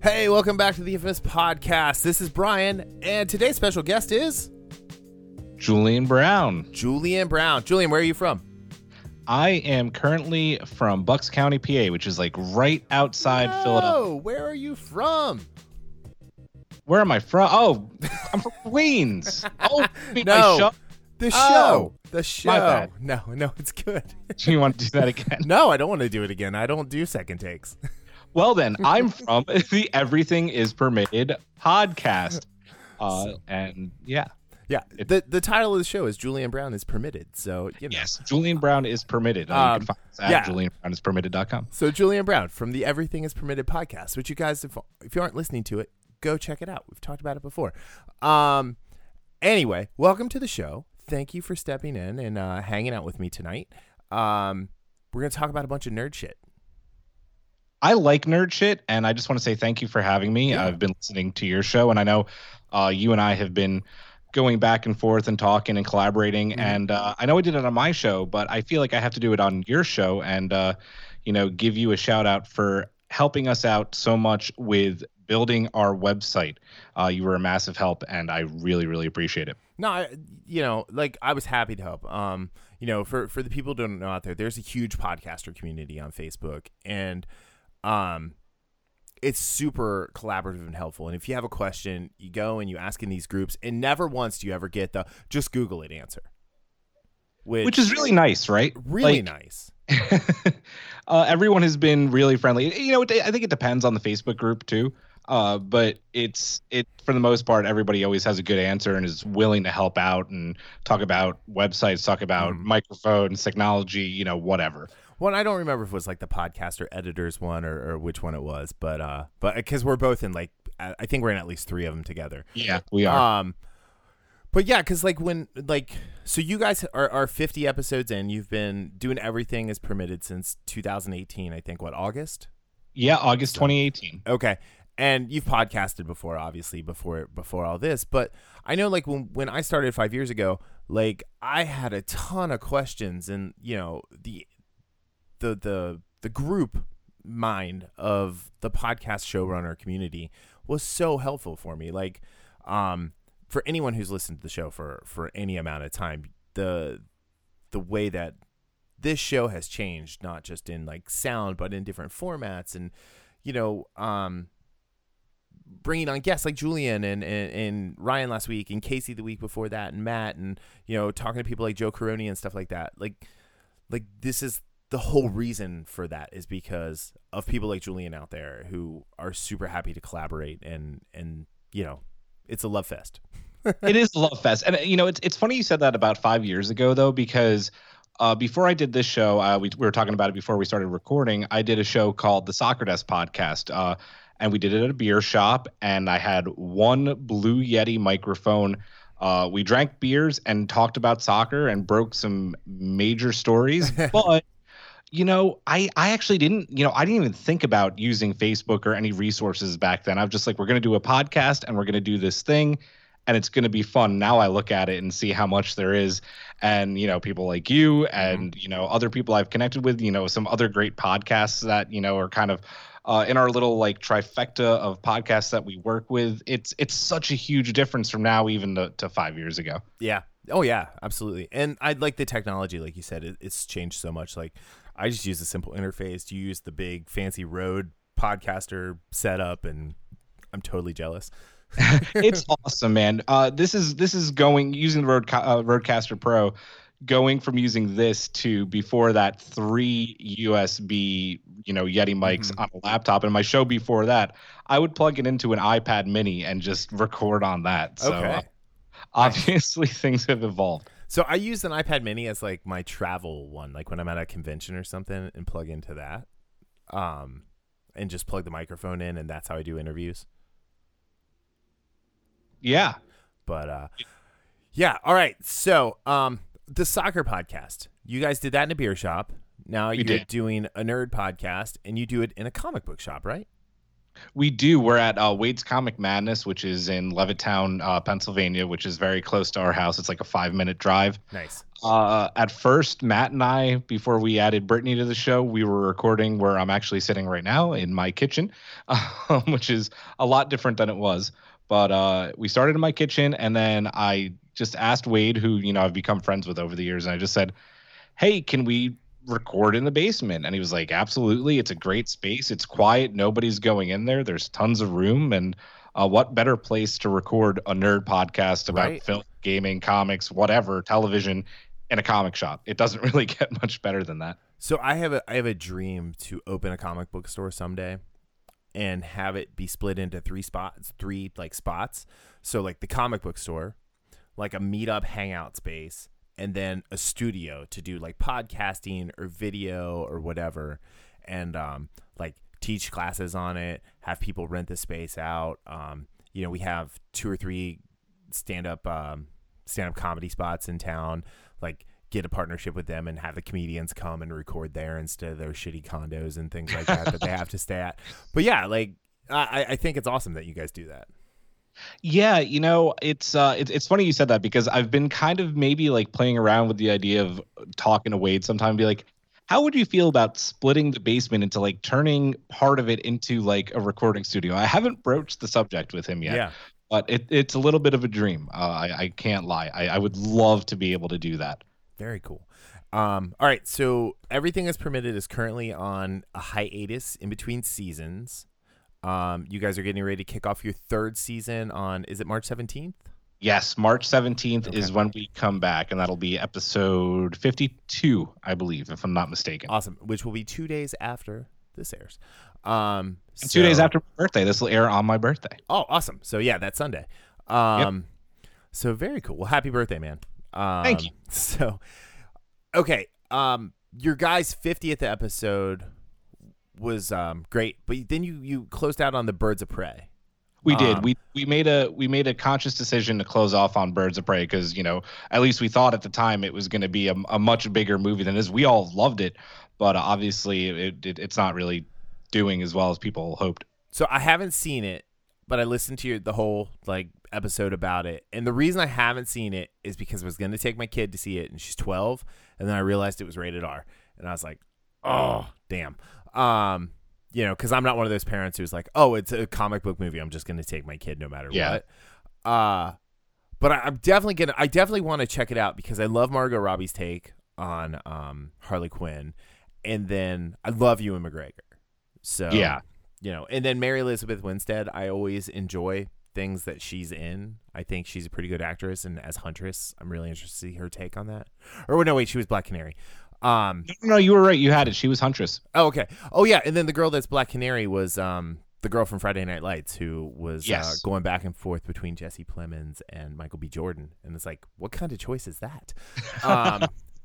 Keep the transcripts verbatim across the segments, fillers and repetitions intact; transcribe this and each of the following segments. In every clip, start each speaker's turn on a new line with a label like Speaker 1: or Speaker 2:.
Speaker 1: Hey, welcome back to the Infamous Podcast. This is Brian, and today's special guest is
Speaker 2: Julian Brown.
Speaker 1: Julian Brown. Julian, where are you from?
Speaker 2: I am currently from Bucks County, P A, which is like right outside
Speaker 1: Oh,
Speaker 2: Philadelphia.
Speaker 1: where are you from?
Speaker 2: Where am I from? Oh, I'm from Queens. Oh, my
Speaker 1: No.
Speaker 2: show.
Speaker 1: The
Speaker 2: Oh,
Speaker 1: show. The show.
Speaker 2: my bad.
Speaker 1: No, no, it's good.
Speaker 2: Do you want to do that again?
Speaker 1: No, I don't want to do it again. I don't do second takes.
Speaker 2: Well, then, I'm from the Everything is Permitted podcast. Uh, and yeah.
Speaker 1: Yeah, the the title of the show is Julian Brown is Permitted. So, you know.
Speaker 2: Yes, Julian Brown is permitted. Uh,
Speaker 1: Um,
Speaker 2: you can find us at
Speaker 1: yeah.
Speaker 2: julian brown is permitted dot com.
Speaker 1: So Julian Brown from the Everything is Permitted podcast, which you guys, if, if you aren't listening to it, go check it out. We've talked about it before. Um, anyway, welcome to the show. Thank you for stepping in and uh, hanging out with me tonight. Um, we're going to talk about a bunch of nerd shit.
Speaker 2: I like nerd shit, and I just want to say thank you for having me.
Speaker 1: Yeah.
Speaker 2: I've been listening to your show, and I know uh, you and I have been going back and forth and talking and collaborating.
Speaker 1: Mm-hmm.
Speaker 2: And uh, I know I did it on my show, but I feel like I have to do it on your show and, uh, you know, give you a shout out for helping us out so much with building our website. Uh, you were a massive help, and I really, really appreciate it.
Speaker 1: No, I, you know, like I was happy to help. Um, you know, for, for the people who don't know out there, there's a huge podcaster community on Facebook, and um, it's super collaborative and helpful. And if you have a question, you go and you ask in these groups, and never once do you ever get the just Google it answer, which,
Speaker 2: Which is really nice, right?
Speaker 1: really
Speaker 2: Like,
Speaker 1: nice.
Speaker 2: uh, everyone has been really friendly. You know, it, I think it depends on the Facebook group too. Uh, but it's it for the most part, everybody always has a good answer and is willing to help out and talk about websites, talk about
Speaker 1: Mhm.
Speaker 2: microphones, technology, you know, whatever.
Speaker 1: Well, I don't remember if it was like the podcaster editors one or, or which one it was, but uh, but because we're both in like I I think we're in at least three of them together.
Speaker 2: Yeah, we are.
Speaker 1: Um, but yeah, because like when like so you guys are, are fifty episodes in. You've been doing Everything is Permitted since two thousand eighteen. I think what August.
Speaker 2: yeah, August twenty eighteen.
Speaker 1: Okay, and you've podcasted before, obviously before before all this. But I know like when when I started five years ago, like I had a ton of questions, and you know the the the the group mind of the podcast showrunner community was so helpful for me. Like, um, for anyone who's listened to the show for, for any amount of time, the the way that this show has changed, not just in like sound, but in different formats, and you know, um, bringing on guests like Julian and, and, and Ryan last week, and Casey the week before that, and Matt, and you know, talking to people like Joe Caroni and stuff like that. Like, like this is the whole reason for that is because of people like Julian out there who are super happy to collaborate, and and you know, it's a love fest.
Speaker 2: It is a love fest. And, you know, it's it's funny you said that about five years ago, though, because uh, before I did this show, uh, we, we were talking about it before we started recording. I did a show called the Soccer Desk Podcast, uh, and we did it at a beer shop, and I had one Blue Yeti microphone. Uh, we drank beers and talked about soccer and broke some major stories, but you know, I, I actually didn't, you know, I didn't even think about using Facebook or any resources back then. I was just like, we're going to do a podcast and we're going to do this thing and it's going to be fun. Now I look at it and see how much there is. And, you know, people like you and, mm-hmm. you know, other people I've connected with, you know, some other great podcasts that, you know, are kind of uh, in our little like trifecta of podcasts that we work with. It's, it's such a huge difference from now, even to, to five years ago.
Speaker 1: Yeah. Oh yeah, absolutely. And I like the technology, like you said, it, it's changed so much. Like, I just use a simple interface. You use the big fancy Rode podcaster setup, and I'm totally jealous.
Speaker 2: It's awesome, man. Uh, this is this is going using the Rode uh, Rodecaster Pro, going from using this to before that three U S B, you know, Yeti mics mm-hmm. on a laptop. And my show before that, I would plug it into an iPad Mini and just record on that. So
Speaker 1: okay.
Speaker 2: uh, obviously things have evolved.
Speaker 1: So I use an iPad Mini as like my travel one, like when I'm at a convention or something, and plug into that, um, and just plug the microphone in, and that's how I do interviews.
Speaker 2: Yeah,
Speaker 1: but uh, yeah. All right. So um, the soccer podcast, you guys did that in a beer shop. Now
Speaker 2: we
Speaker 1: you're
Speaker 2: did.
Speaker 1: doing a nerd podcast, and you do it in a comic book shop, right?
Speaker 2: We do. We're at uh, Wade's Comic Madness, which is in Levittown, uh, Pennsylvania, which is very close to our house. It's like a five minute drive.
Speaker 1: Nice.
Speaker 2: Uh, at first, Matt and I, before we added Brittany to the show, we were recording where I'm actually sitting right now in my kitchen, um, which is a lot different than it was. But uh, we started in my kitchen, and then I just asked Wade, who, you know, I've become friends with over the years, and I just said, hey, can we record in the basement? And he was like, absolutely. It's a great space. It's quiet. Nobody's going in there. There's tons of room. And uh, what better place to record a nerd podcast about
Speaker 1: Right.
Speaker 2: film, gaming, comics, whatever, television, in a comic shop? It doesn't really get much better than that.
Speaker 1: So I have a I have a dream to open a comic book store someday and have it be split into three spots, three like spots. So like the comic book store, like a meetup hangout space, and then a studio to do like podcasting or video or whatever, and um, like teach classes on it, have people rent the space out. Um, you know, we have two or three stand up um, stand up comedy spots in town. Like get a partnership with them and have the comedians come and record there instead of their shitty condos and things like that that they have to stay at. But yeah, like I, I think it's awesome that you guys do that.
Speaker 2: Yeah, you know, it's uh it's it's funny you said that, because I've been kind of maybe like playing around with the idea of talking to Wade sometime and be like, how would you feel about splitting the basement into like turning part of it into like a recording studio? I haven't broached the subject with him yet.
Speaker 1: Yeah.
Speaker 2: But it, it's a little bit of a dream. Uh, I, I can't lie. I, I would love to be able to do that.
Speaker 1: Very cool. Um, all right, so Everything Is Permitted is currently on a hiatus in between seasons. Um, you guys are getting ready to kick off your third season on, is it March seventeenth?
Speaker 2: Yes, March seventeenth
Speaker 1: Okay.
Speaker 2: is when we come back, and that'll be episode fifty-two, I believe, if I'm not mistaken.
Speaker 1: Awesome, which will be two days after this airs. Um,
Speaker 2: And two days
Speaker 1: so-
Speaker 2: after my birthday. This will air on my birthday.
Speaker 1: Oh, awesome. So yeah, that's Sunday. Um, so very cool. Well, happy birthday, man. Um,
Speaker 2: Thank you.
Speaker 1: So, okay. Um, your guys' fiftieth episode was um great, but then you you closed out on the Birds of Prey.
Speaker 2: We did.
Speaker 1: Um,
Speaker 2: we we made a we made a conscious decision to close off on Birds of Prey because, you know, at least we thought at the time it was going to be a, a much bigger movie than this. We all loved it, but uh, obviously it, it it's not really doing as well as people hoped.
Speaker 1: So I haven't seen it, but I listened to your, the whole like episode about it, and the reason I haven't seen it is because I was going to take my kid to see it, and she's twelve, and then I realized it was rated R, and I was like, oh damn. Um, you know, because I'm not one of those parents who's like, oh, it's a comic book movie, I'm just going to take my kid no matter
Speaker 2: Yeah.
Speaker 1: what. Uh, but I, I'm definitely gonna, I definitely want to check it out because I love Margot Robbie's take on um Harley Quinn, and then I love Ewan McGregor. So
Speaker 2: Yeah.
Speaker 1: you know, and then Mary Elizabeth Winstead, I always enjoy things that she's in. I think she's a pretty good actress, and as Huntress, I'm really interested to see her take on that. Or no, wait, she was Black Canary. Um,
Speaker 2: No, no, you were right. You had it. She was Huntress.
Speaker 1: oh, okay. Oh, yeah, and then the girl that's Black Canary was um the girl from Friday Night Lights who was
Speaker 2: Yes.
Speaker 1: uh, going back and forth between Jesse Plemons and Michael B. Jordan, and it's like, what kind of choice is that? Um,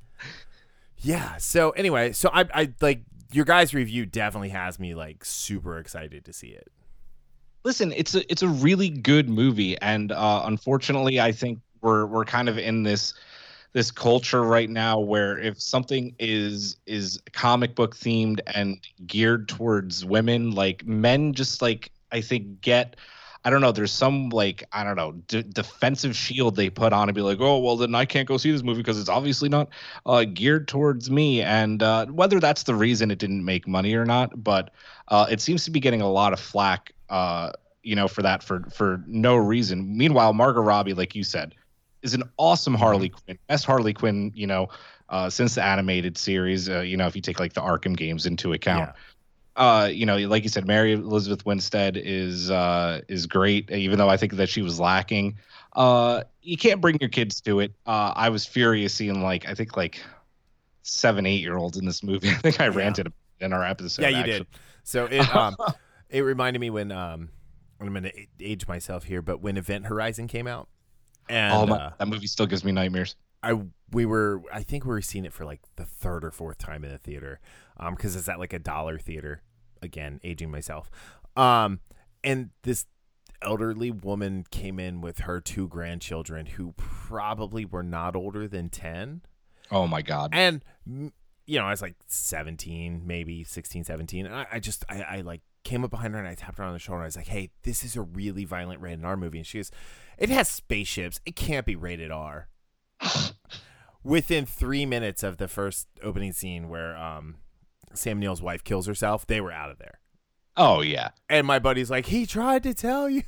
Speaker 1: yeah. So anyway, so I I like. Your guys' review definitely has me like super excited to see it.
Speaker 2: Listen, it's a it's a really good movie, and uh, unfortunately, I think we're we're kind of in this this culture right now where if something is is comic book themed and geared towards women, like men, just like I think get. I don't know. There's some like I don't know d- defensive shield they put on and be like, oh well, then I can't go see this movie because it's obviously not uh, geared towards me. And uh, whether that's the reason it didn't make money or not, but uh, it seems to be getting a lot of flack, uh, you know, for that for for no reason. Meanwhile, Margot Robbie, like you said, is an awesome Harley Quinn, best Harley Quinn, you know, uh, since the animated series. Uh, you know, if you take like the Arkham games into account.
Speaker 1: Yeah.
Speaker 2: Uh, you know, like you said, Mary Elizabeth Winstead is uh, is great, even though I think that she was lacking. Uh, you can't bring your kids to it. Uh, I was furious seeing like I think like seven, eight year olds in this movie. I think I
Speaker 1: Yeah.
Speaker 2: ranted in our episode.
Speaker 1: Yeah, you
Speaker 2: actually.
Speaker 1: did. So it um it reminded me when um I'm going to age myself here, but when Event Horizon came out, and
Speaker 2: Oh my,
Speaker 1: uh,
Speaker 2: that movie still gives me nightmares.
Speaker 1: I we were I think we were seeing it for like the third or fourth time in the theater, um because it's at like a dollar theater. Again, aging myself, um, and this elderly woman came in with her two grandchildren who probably were not older than ten.
Speaker 2: Oh my god.
Speaker 1: And, mm, you know, I was like seventeen, maybe sixteen, seventeen. And I, I just, I, I like came up behind her and I tapped her on the shoulder and I was like, hey, this is a really violent rated R movie. And she goes, it has spaceships. It can't be rated R. Within three minutes of the first opening scene where um, Sam Neill's wife kills herself, they were out of there.
Speaker 2: Oh, yeah.
Speaker 1: And my buddy's like, he tried to tell you.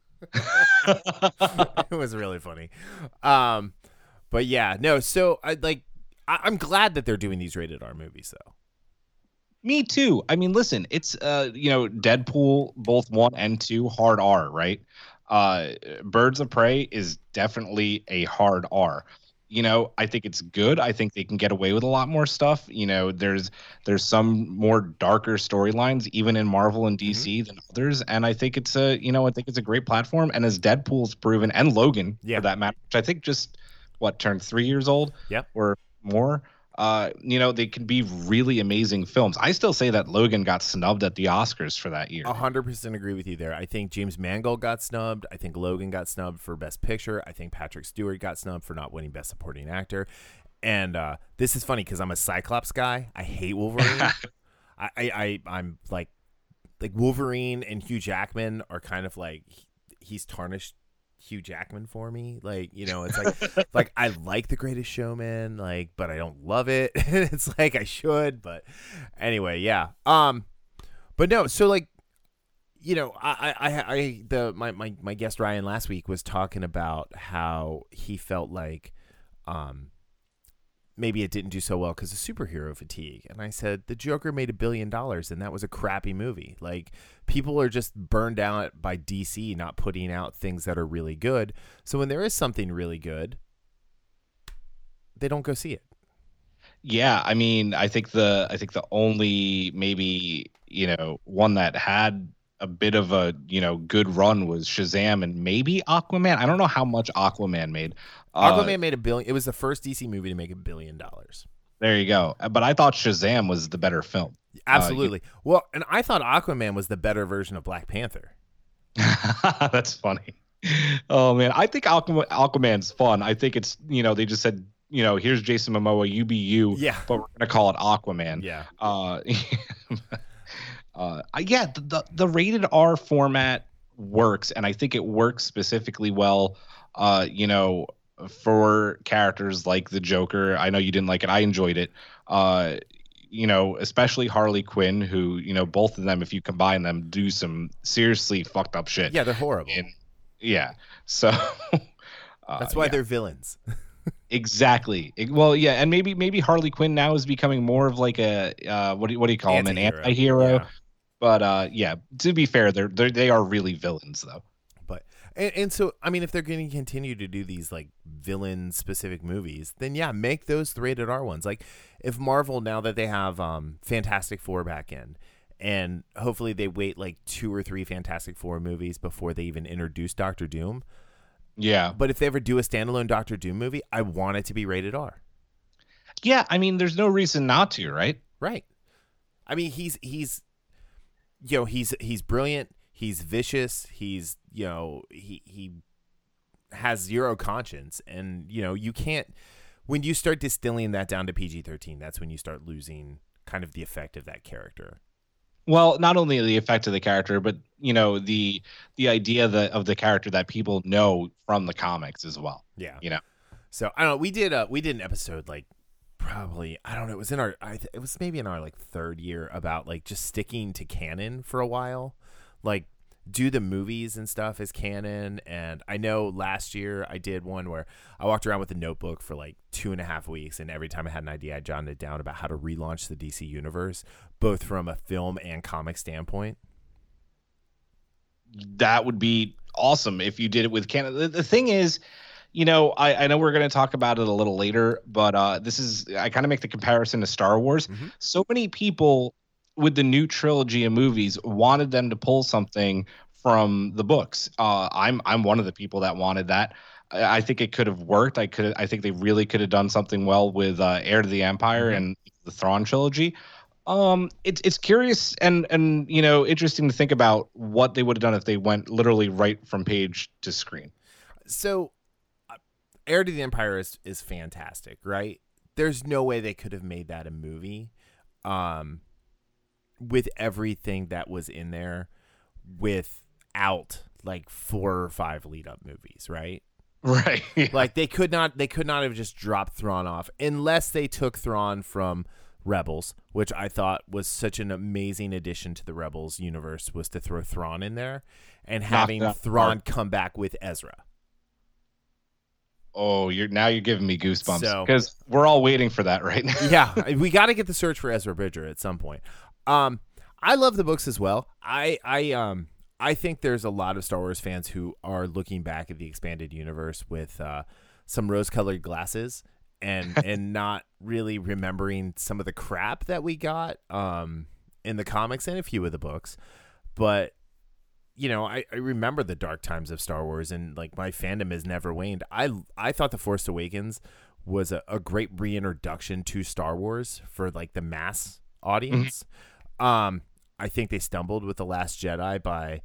Speaker 1: It was really funny. Um, but yeah, no, so I like I, I'm glad that they're doing these rated R movies though.
Speaker 2: Me too. I mean, listen, it's uh, you know, Deadpool, both one and two, hard R, right? Uh, Birds of Prey is definitely a hard R. You know, I think it's good. I think they can get away with a lot more stuff. You know, there's there's some more darker storylines, even in Marvel and D C mm-hmm. than others. And I think it's a, you know, I think it's a great platform. And as Deadpool's proven, and Logan yeah. for that matter, which I think just what turned three years old,
Speaker 1: yep.
Speaker 2: or more. Uh, you know, they can be really amazing films. I still say that Logan got snubbed at the Oscars for that year.
Speaker 1: A hundred percent agree with you there. I think James Mangold got snubbed. I think Logan got snubbed for Best Picture. I think Patrick Stewart got snubbed for not winning Best Supporting Actor. And uh, this is funny because I'm a Cyclops guy. I hate Wolverine. I, I, I, I'm like, like Wolverine and Hugh Jackman are kind of like he's tarnished Hugh Jackman for me. Like, you know, it's like like I like The Greatest Showman, like, but I don't love it. It's like I should, but anyway, yeah. Um but no, so like, you know, I I I the my my, my guest Ryan last week was talking about how he felt like um maybe it didn't do so well because of superhero fatigue. And I said, the Joker made a billion dollars and that was a crappy movie. Like, people are just burned out by D C not putting out things that are really good. So when there is something really good, they don't go see it.
Speaker 2: Yeah, I mean, I think the I think the only maybe, you know, one that had a bit of a, you know, good run was Shazam and maybe Aquaman. I don't know how much Aquaman made.
Speaker 1: Aquaman
Speaker 2: uh,
Speaker 1: made a billion. It was the first D C movie to make a billion dollars.
Speaker 2: There you go. But I thought Shazam was the better film.
Speaker 1: Absolutely.
Speaker 2: Uh, you...
Speaker 1: Well, and I thought Aquaman was the better version of Black Panther.
Speaker 2: That's funny. Oh man, I think Aquaman, Aquaman's fun. I think it's, you know, they just said, you know, here's Jason Momoa, you be you.
Speaker 1: Yeah.
Speaker 2: But we're gonna call it Aquaman.
Speaker 1: Yeah.
Speaker 2: Uh, uh, yeah. The, the the rated R format works, and I think it works specifically well. Uh, you know, for characters like the Joker. I know you didn't like it. I enjoyed it. Uh, you know, especially Harley Quinn, who, you know, both of them, if you combine them, do some seriously fucked up shit.
Speaker 1: Yeah, they're horrible.
Speaker 2: And, yeah. So uh,
Speaker 1: that's why
Speaker 2: yeah.
Speaker 1: they're villains.
Speaker 2: Exactly. It, well, yeah, and maybe maybe Harley Quinn now is becoming more of like a uh, what do you, what do you call him, an anti-hero? Yeah. But uh, yeah, to be fair, they're, they're they are really villains though.
Speaker 1: But and, and so I mean, if they're going to continue to do these like villain specific movies, then yeah, make those the rated R ones. Like if Marvel, now that they have um, Fantastic Four back in, and hopefully they wait like two or three Fantastic Four movies before they even introduce Doctor Doom.
Speaker 2: Yeah.
Speaker 1: But if they ever do a standalone Doctor Doom movie, I want it to be rated R.
Speaker 2: Yeah, I mean, there's no reason not to, right?
Speaker 1: Right. I mean, he's he's you know, he's he's brilliant, he's vicious, he's, you know, he he has zero conscience, and you know, you can't, when you start distilling that down to P G thirteen, that's when you start losing kind of the effect of that character.
Speaker 2: Well, not only the effect of the character, but you know, the the idea that of the character that people know from the comics as well.
Speaker 1: Yeah,
Speaker 2: you know.
Speaker 1: So I don't know. We did a we did an episode like probably I don't know. It was in our I th- it was maybe in our like third year about like just sticking to canon for a while, like do the movies and stuff as canon. And I know last year I did one where I walked around with a notebook for like two and a half weeks, and every time I had an idea, I jotted it down about how to relaunch the D C universe, both from a film and comic standpoint.
Speaker 2: That would be awesome if you did it with canon. The, the thing is, you know, I, I know we're going to talk about it a little later, but uh, this is, I kind of make the comparison to Star Wars. Mm-hmm. So many people with the new trilogy of movies wanted them to pull something from the books. Uh, I'm I'm one of the people that wanted that. I, I think it could have worked. I could I think they really could have done something well with uh, Heir to the Empire mm-hmm. and the Thrawn trilogy. Um, it's it's curious and and you know, interesting to think about what they would have done if they went literally right from page to screen.
Speaker 1: So, uh, Heir to the Empire is is fantastic, right? There's no way they could have made that a movie. Um. with everything that was in there without like four or five lead up movies, right?
Speaker 2: Right. Yeah.
Speaker 1: Like they could not they could not have just dropped Thrawn off unless they took Thrawn from Rebels, which I thought was such an amazing addition to the Rebels universe, was to throw Thrawn in there and having Thrawn come back with Ezra.
Speaker 2: Oh, you're now you're giving me goosebumps because
Speaker 1: So-
Speaker 2: we're all waiting for that right now.
Speaker 1: Yeah, we got to get the search for Ezra Bridger at some point. Um, I love the books as well. I I um I think there's a lot of Star Wars fans who are looking back at the expanded universe with uh, some rose-colored glasses and and not really remembering some of the crap that we got um in the comics and a few of the books. But you know, I, I remember the dark times of Star Wars, and like my fandom has never waned. I I thought The Force Awakens was a, a great reintroduction to Star Wars for like the mass audience. Mm-hmm. Um, I think they stumbled with The Last Jedi by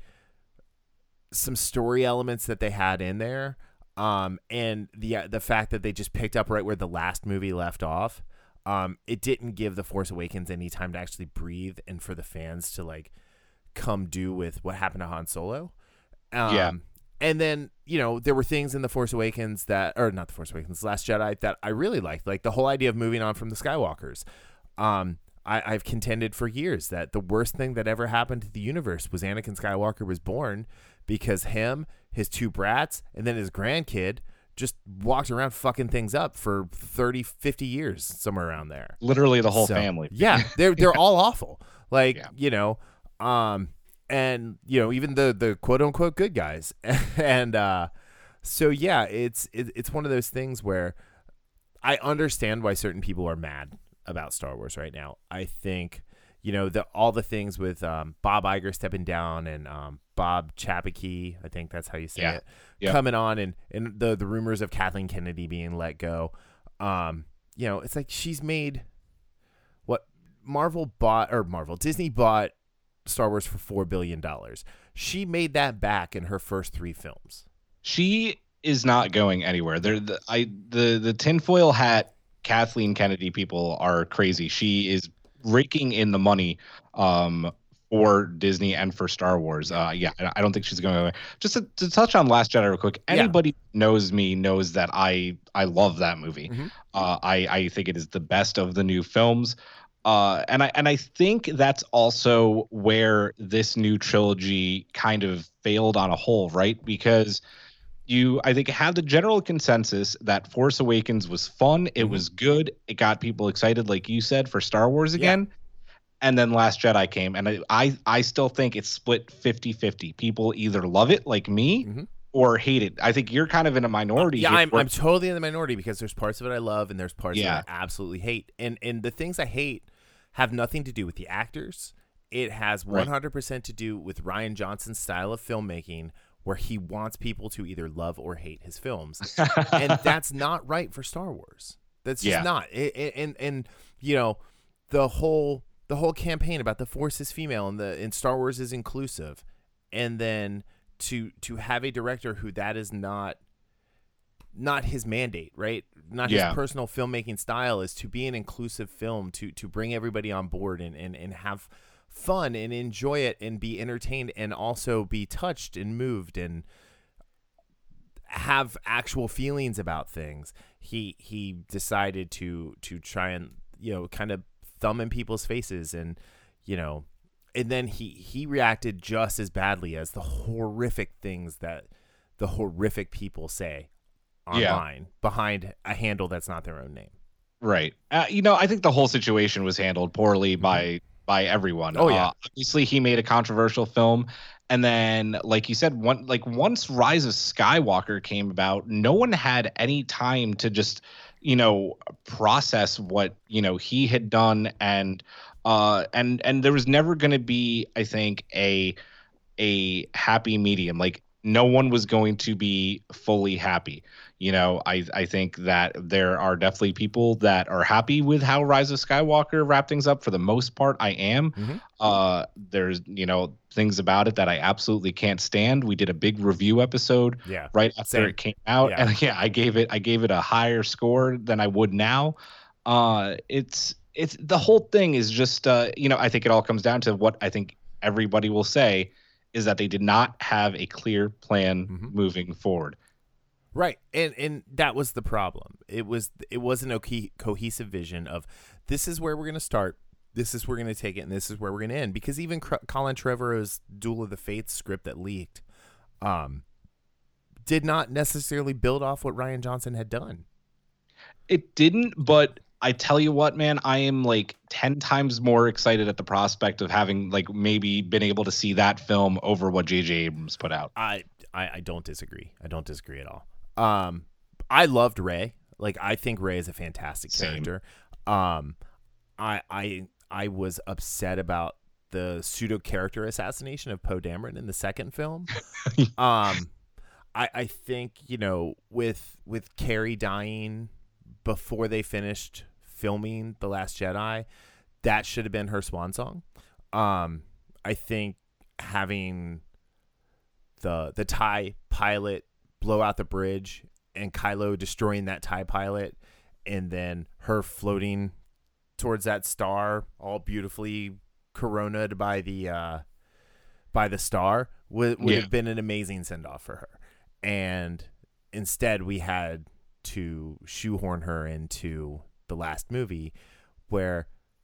Speaker 1: some story elements that they had in there, um, and the the fact that they just picked up right where the last movie left off. Um, it didn't give The Force Awakens any time to actually breathe, and for the fans to like come due with what happened to Han Solo. Um,
Speaker 2: yeah.
Speaker 1: And then, you know, there were things in The Force Awakens that, or not The Force Awakens, The Last Jedi that I really liked. Like the whole idea of moving on from the Skywalkers. Um, I, I've contended for years that the worst thing that ever happened to the universe was Anakin Skywalker was born, because him, his two brats, and then his grandkid just walked around fucking things up for thirty, fifty years, somewhere around there.
Speaker 2: Literally the whole
Speaker 1: So,
Speaker 2: family.
Speaker 1: Yeah, they're they're all awful. Like,
Speaker 2: Yeah.
Speaker 1: you know, um, and you know, even the the quote unquote good guys, and uh, so yeah, it's it, it's one of those things where I understand why certain people are mad about Star Wars right now. I think, you know, the all the things with um, Bob Iger stepping down and um, Bob Chapek, I think that's how you say
Speaker 2: Yeah.
Speaker 1: it,
Speaker 2: Yeah.
Speaker 1: coming on, and and the the rumors of Kathleen Kennedy being let go. Um, you know, it's like she's made what Marvel bought, or Marvel Disney bought Star Wars for four billion dollars. She made that back in her first three films.
Speaker 2: She is not going anywhere. There, the I the the tinfoil hat Kathleen Kennedy people are crazy. She is raking in the money um, for Disney and for Star Wars. Uh, yeah, I I don't think she's going anywhere. Just to, to touch on Last Jedi real quick.
Speaker 1: Yeah.
Speaker 2: Anybody who knows me knows that I I love that movie.
Speaker 1: Mm-hmm.
Speaker 2: Uh, I I think it is the best of the new films. Uh, and I and I think that's also where this new trilogy kind of failed on a whole, right? Because you, I think, have the general consensus that Force Awakens was fun. It
Speaker 1: Mm-hmm.
Speaker 2: was good. It got people excited, like you said, for Star Wars again. Yeah. And then Last Jedi came, and I I, I still think it's split fifty-fifty. People either love it like me, mm-hmm. or hate it. I think you're kind of in a minority.
Speaker 1: Uh, yeah, I'm,
Speaker 2: where-
Speaker 1: I'm totally in the minority, because there's parts of it I love and there's parts
Speaker 2: Yeah.
Speaker 1: that I absolutely hate. And and the things I hate have nothing to do with the actors. It has one hundred percent to do with Rian Johnson's style of filmmaking, where he wants people to either love or hate his films. And that's not right for Star Wars. That's just
Speaker 2: Yeah.
Speaker 1: not. It, it, and and you know, the whole the whole campaign about the Force is female and the and Star Wars is inclusive, and then to to have a director who that is not not his mandate, right? Not
Speaker 2: Yeah.
Speaker 1: his personal filmmaking style is to be an inclusive film, to to bring everybody on board and and, and have fun and enjoy it and be entertained and also be touched and moved and have actual feelings about things. He he decided to to try and, you know, kind of thumb in people's faces, and you know, and then he he reacted just as badly as the horrific things that the horrific people say online behind a handle that's not their own name.
Speaker 2: Right. Uh, you know, I think the whole situation was handled poorly by by everyone.
Speaker 1: Oh, yeah.
Speaker 2: Uh, obviously, he made a controversial film, and then, like you said, one like once Rise of Skywalker came about, no one had any time to just, you know, process what, you know, he had done, and uh and and there was never going to be, I think, a a happy medium. Like, no one was going to be fully happy. You know, I I think that there are definitely people that are happy with how Rise of Skywalker wrapped things up. For the most part, I am.
Speaker 1: Mm-hmm.
Speaker 2: Uh, there's, you know, things about it that I absolutely can't stand. We did a big review episode
Speaker 1: Yeah,
Speaker 2: right after
Speaker 1: same.
Speaker 2: it came out,
Speaker 1: Yeah.
Speaker 2: and yeah, I gave it I gave it a higher score than I would now. Uh, it's it's the whole thing is just uh, you know, I think it all comes down to what I think everybody will say is that they did not have a clear plan
Speaker 1: Mm-hmm.
Speaker 2: moving forward.
Speaker 1: Right, and and that was the problem. It was it wasn't a co- cohesive vision of this is where we're going to start, this is where we're going to take it, and this is where we're going to end. Because even Cr- Colin Trevorrow's Duel of the Fates script that leaked, um, did not necessarily build off what Rian Johnson had done.
Speaker 2: It didn't, but I tell you what, man, I am like ten times more excited at the prospect of having like maybe been able to see that film over what J J Abrams put out.
Speaker 1: I, I I don't disagree. I don't disagree at all. Um, I loved Ray. Like I think Ray is a fantastic
Speaker 2: Same.
Speaker 1: character. Um, I I I was upset about the pseudo character assassination of Poe Dameron in the second film. um, I I think you know with with Carrie dying before they finished filming The Last Jedi, that should have been her swan song. Um, I think having the the TIE pilot blow out the bridge and Kylo destroying that TIE pilot and then her floating towards that star all beautifully coronaed by the uh, by the star would, would
Speaker 2: Yeah.
Speaker 1: have been an amazing send-off for her. And instead we had to shoehorn her into the last movie where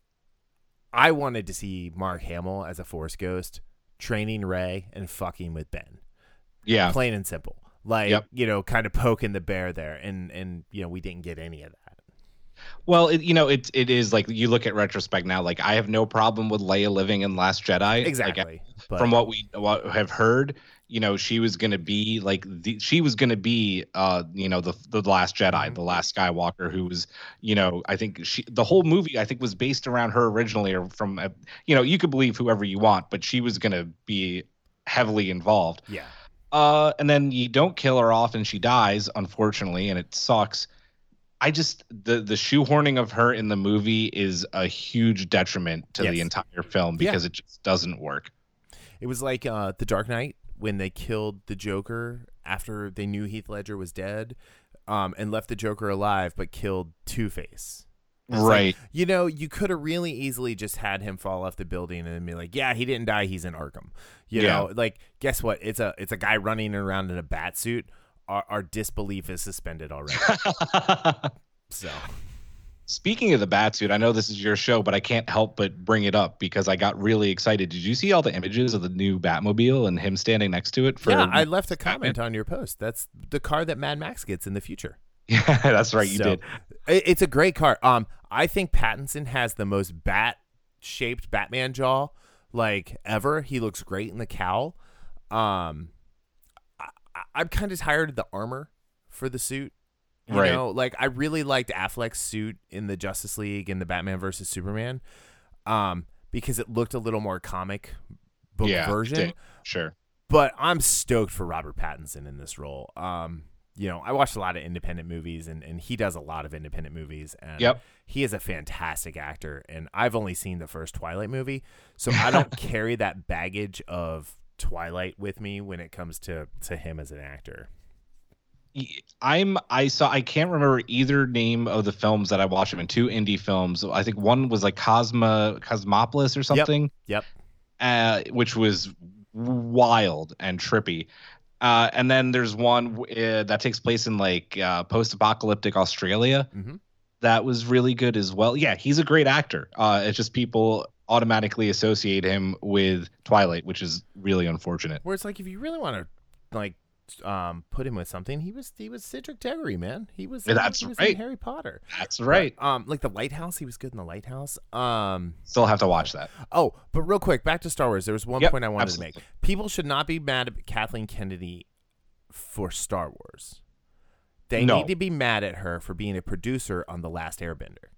Speaker 1: I wanted to see Mark Hamill as a Force ghost training Rey and fucking with Ben.
Speaker 2: Yeah.
Speaker 1: Plain and simple. Like,
Speaker 2: Yep.
Speaker 1: you know, kind of poking the bear there. And, and, you know, we didn't get any of that.
Speaker 2: Well, it, you know, it it is like you look at retrospect now. Like I have no problem with Leia living in Last Jedi.
Speaker 1: Exactly.
Speaker 2: Like,
Speaker 1: but
Speaker 2: from what we what have heard, you know, she was going to be like the, she was going to be, uh, you know, the the Last Jedi,
Speaker 1: Mhm.
Speaker 2: the last Skywalker, who was, you know, I think she the whole movie I think was based around her originally, or from, uh, you know, you could believe whoever you want, but she was going to be heavily involved.
Speaker 1: yeah.
Speaker 2: Uh, and then you don't kill her off, and she dies, unfortunately, and it sucks. I just the the shoehorning of her in the movie is a huge detriment to
Speaker 1: Yes.
Speaker 2: the entire film because it just doesn't work.
Speaker 1: It was like uh, The Dark Knight when they killed the Joker after they knew Heath Ledger was dead, um, and left the Joker alive but killed Two-Face. It's like,
Speaker 2: Right.
Speaker 1: you know, you could have really easily just had him fall off the building and be like, yeah, he didn't die, he's in Arkham. You
Speaker 2: Yeah.
Speaker 1: know, like, guess what? It's a it's a guy running around in a bat suit. Our, our disbelief is suspended already. So,
Speaker 2: Speaking of the Batsuit, I know this is your show, but I can't help but bring it up because I got really excited. Did you see all the images of the new Batmobile and him standing next to it? For
Speaker 1: yeah, I left a comment on your post. That's the car that Mad Max gets in the future.
Speaker 2: Yeah, that's right. You
Speaker 1: So,
Speaker 2: did.
Speaker 1: it- It's a great car. Um, I think Pattinson has the most bat-shaped Batman jaw like ever. He looks great in the cowl. Um, I, I- I'm kind of tired of the armor for the suit. You
Speaker 2: Right.
Speaker 1: know, like I really liked Affleck's suit in the Justice League and the Batman versus Superman, um, because it looked a little more comic book
Speaker 2: Yeah,
Speaker 1: version.
Speaker 2: did. Sure.
Speaker 1: But I'm stoked for Robert Pattinson in this role. Um, you know, I watched a lot of independent movies, and, and he does a lot of independent movies. And
Speaker 2: Yep.
Speaker 1: he is a fantastic actor. And I've only seen the first Twilight movie, so I don't carry that baggage of Twilight with me when it comes to, to him as an actor.
Speaker 2: I'm I saw I can't remember either name of the films that I watched him in. Two indie films. I think one was like Cosmo Cosmopolis or something.
Speaker 1: Yep.
Speaker 2: Uh, which was wild and trippy. Uh, and then there's one uh, that takes place in like uh, post-apocalyptic Australia.
Speaker 1: Mhm.
Speaker 2: That was really good as well. Yeah, he's a great actor. Uh, it's just people automatically associate him with Twilight, which is really unfortunate.
Speaker 1: Where it's like, if you really want to, like, um, put him with something, he was he was Cedric Diggory, man. He was.
Speaker 2: Yeah, that's
Speaker 1: he was
Speaker 2: right.
Speaker 1: in Harry Potter.
Speaker 2: That's right.
Speaker 1: But, um, like the Lighthouse, he was good in the Lighthouse. Um,
Speaker 2: Still have to watch that.
Speaker 1: oh, but real quick, back to Star Wars. There was one
Speaker 2: Yep,
Speaker 1: point I wanted
Speaker 2: absolutely.
Speaker 1: to make. People should not be mad at Kathleen Kennedy for Star Wars. They
Speaker 2: No.
Speaker 1: need to be mad at her for being a producer on The Last Airbender.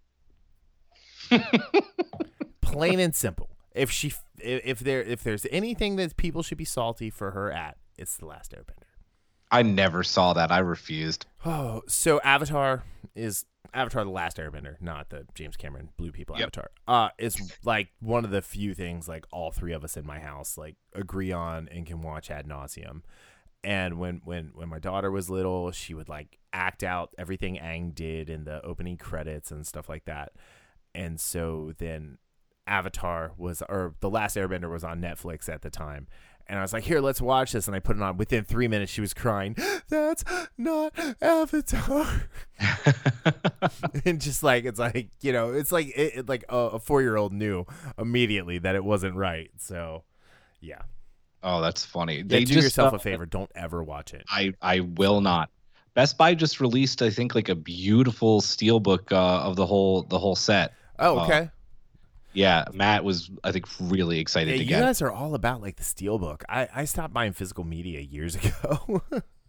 Speaker 1: Plain and simple. If she, if if there, if there's anything that people should be salty for her at, it's The Last Airbender.
Speaker 2: I never saw that. I refused.
Speaker 1: Oh, so Avatar is Avatar: The Last Airbender, not the James Cameron Blue People
Speaker 2: Yep.
Speaker 1: Avatar. Uh, is like one of the few things like all three of us in my house like agree on and can watch ad nauseum. And when when when my daughter was little, she would like act out everything Aang did in the opening credits and stuff like that. and so then Avatar was, or The Last Airbender was on Netflix at the time. And I was like, here, let's watch this. And I put it on. Within three minutes, she was crying, that's not Avatar. And just like, it's like, you know, it's like, it, it, like a, a four-year-old knew immediately that it wasn't right. So, yeah.
Speaker 2: Oh, that's funny.
Speaker 1: Yeah,
Speaker 2: They
Speaker 1: do
Speaker 2: just,
Speaker 1: yourself
Speaker 2: uh,
Speaker 1: a favor. Don't ever watch it.
Speaker 2: I, I will not. Best Buy just released, I think, like a beautiful steelbook uh, of the whole the whole set.
Speaker 1: Oh, okay.
Speaker 2: Uh, yeah, Matt was, I think, really excited
Speaker 1: Yeah,
Speaker 2: to
Speaker 1: you
Speaker 2: get.
Speaker 1: guys are all about like the steelbook. I, I stopped buying physical media years ago.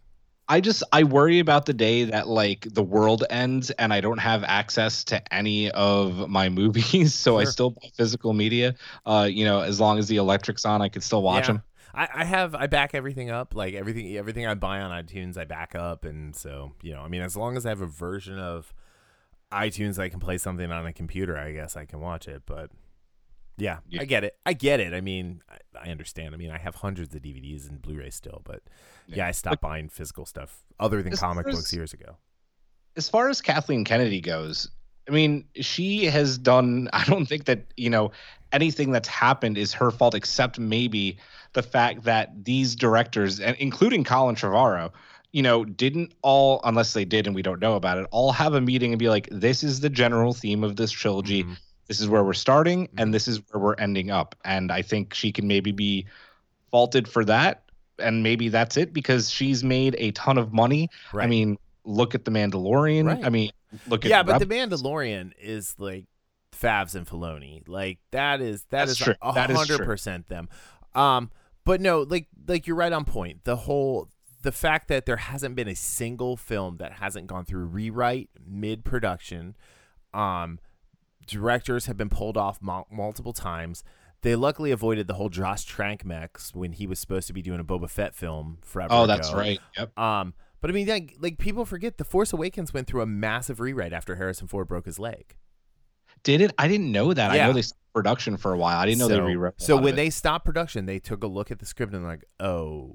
Speaker 2: I just I worry about the day that like the world ends and I don't have access to any of my movies, so I
Speaker 1: Sure.
Speaker 2: still buy physical media. Uh, you know, as long as the electric's on, I could still watch
Speaker 1: Yeah.
Speaker 2: them.
Speaker 1: I, I have I back everything up, like everything everything I buy on iTunes I back up, and so you know I mean as long as I have a version of iTunes I can play something on a computer, I guess I can watch it. But yeah,
Speaker 2: Yeah.
Speaker 1: I get it. I get it. I mean I, I understand. I mean I have hundreds of D V Ds and Blu-rays still, but yeah,
Speaker 2: Yeah.
Speaker 1: I stopped buying physical stuff other than
Speaker 2: As
Speaker 1: comic
Speaker 2: far as-
Speaker 1: books years ago.
Speaker 2: As far as Kathleen Kennedy goes, I mean, she has done, I don't think that, you know, anything that's happened is her fault, except maybe the fact that these directors, and including Colin Trevorrow, you know, didn't all, unless they did and we don't know about it, all have a meeting and be like, this is the general theme of this trilogy.
Speaker 1: Mhm.
Speaker 2: This is where we're starting,
Speaker 1: Mhm.
Speaker 2: and this is where we're ending up. And I think she can maybe be faulted for that. And maybe that's it, because she's made a ton of money.
Speaker 1: Right.
Speaker 2: I mean, look at The Mandalorian.
Speaker 1: Right.
Speaker 2: I mean, look at
Speaker 1: Yeah, but The
Speaker 2: Rebels.
Speaker 1: Mandalorian is like Favs and Filoni. Like that is that
Speaker 2: That's
Speaker 1: is
Speaker 2: true.
Speaker 1: a
Speaker 2: That is
Speaker 1: hundred
Speaker 2: true.
Speaker 1: percent them. Um, but no, like like you're right on point. The whole the fact that there hasn't been a single film that hasn't gone through rewrite mid production. Um, directors have been pulled off mul- multiple times. They luckily avoided the whole Josh Trank mess when he was supposed to be doing a Boba Fett film forever
Speaker 2: Oh,
Speaker 1: ago.
Speaker 2: that's right. Yep.
Speaker 1: Um, but I mean, like, like people forget The Force Awakens went through a massive rewrite after Harrison Ford broke his leg.
Speaker 2: Did it? I didn't know that. I
Speaker 1: Yeah.
Speaker 2: know they stopped production for a while. I didn't know
Speaker 1: so,
Speaker 2: they rewrote. a
Speaker 1: So
Speaker 2: lot
Speaker 1: when
Speaker 2: of it.
Speaker 1: they stopped production, they took a look at the script and like, oh,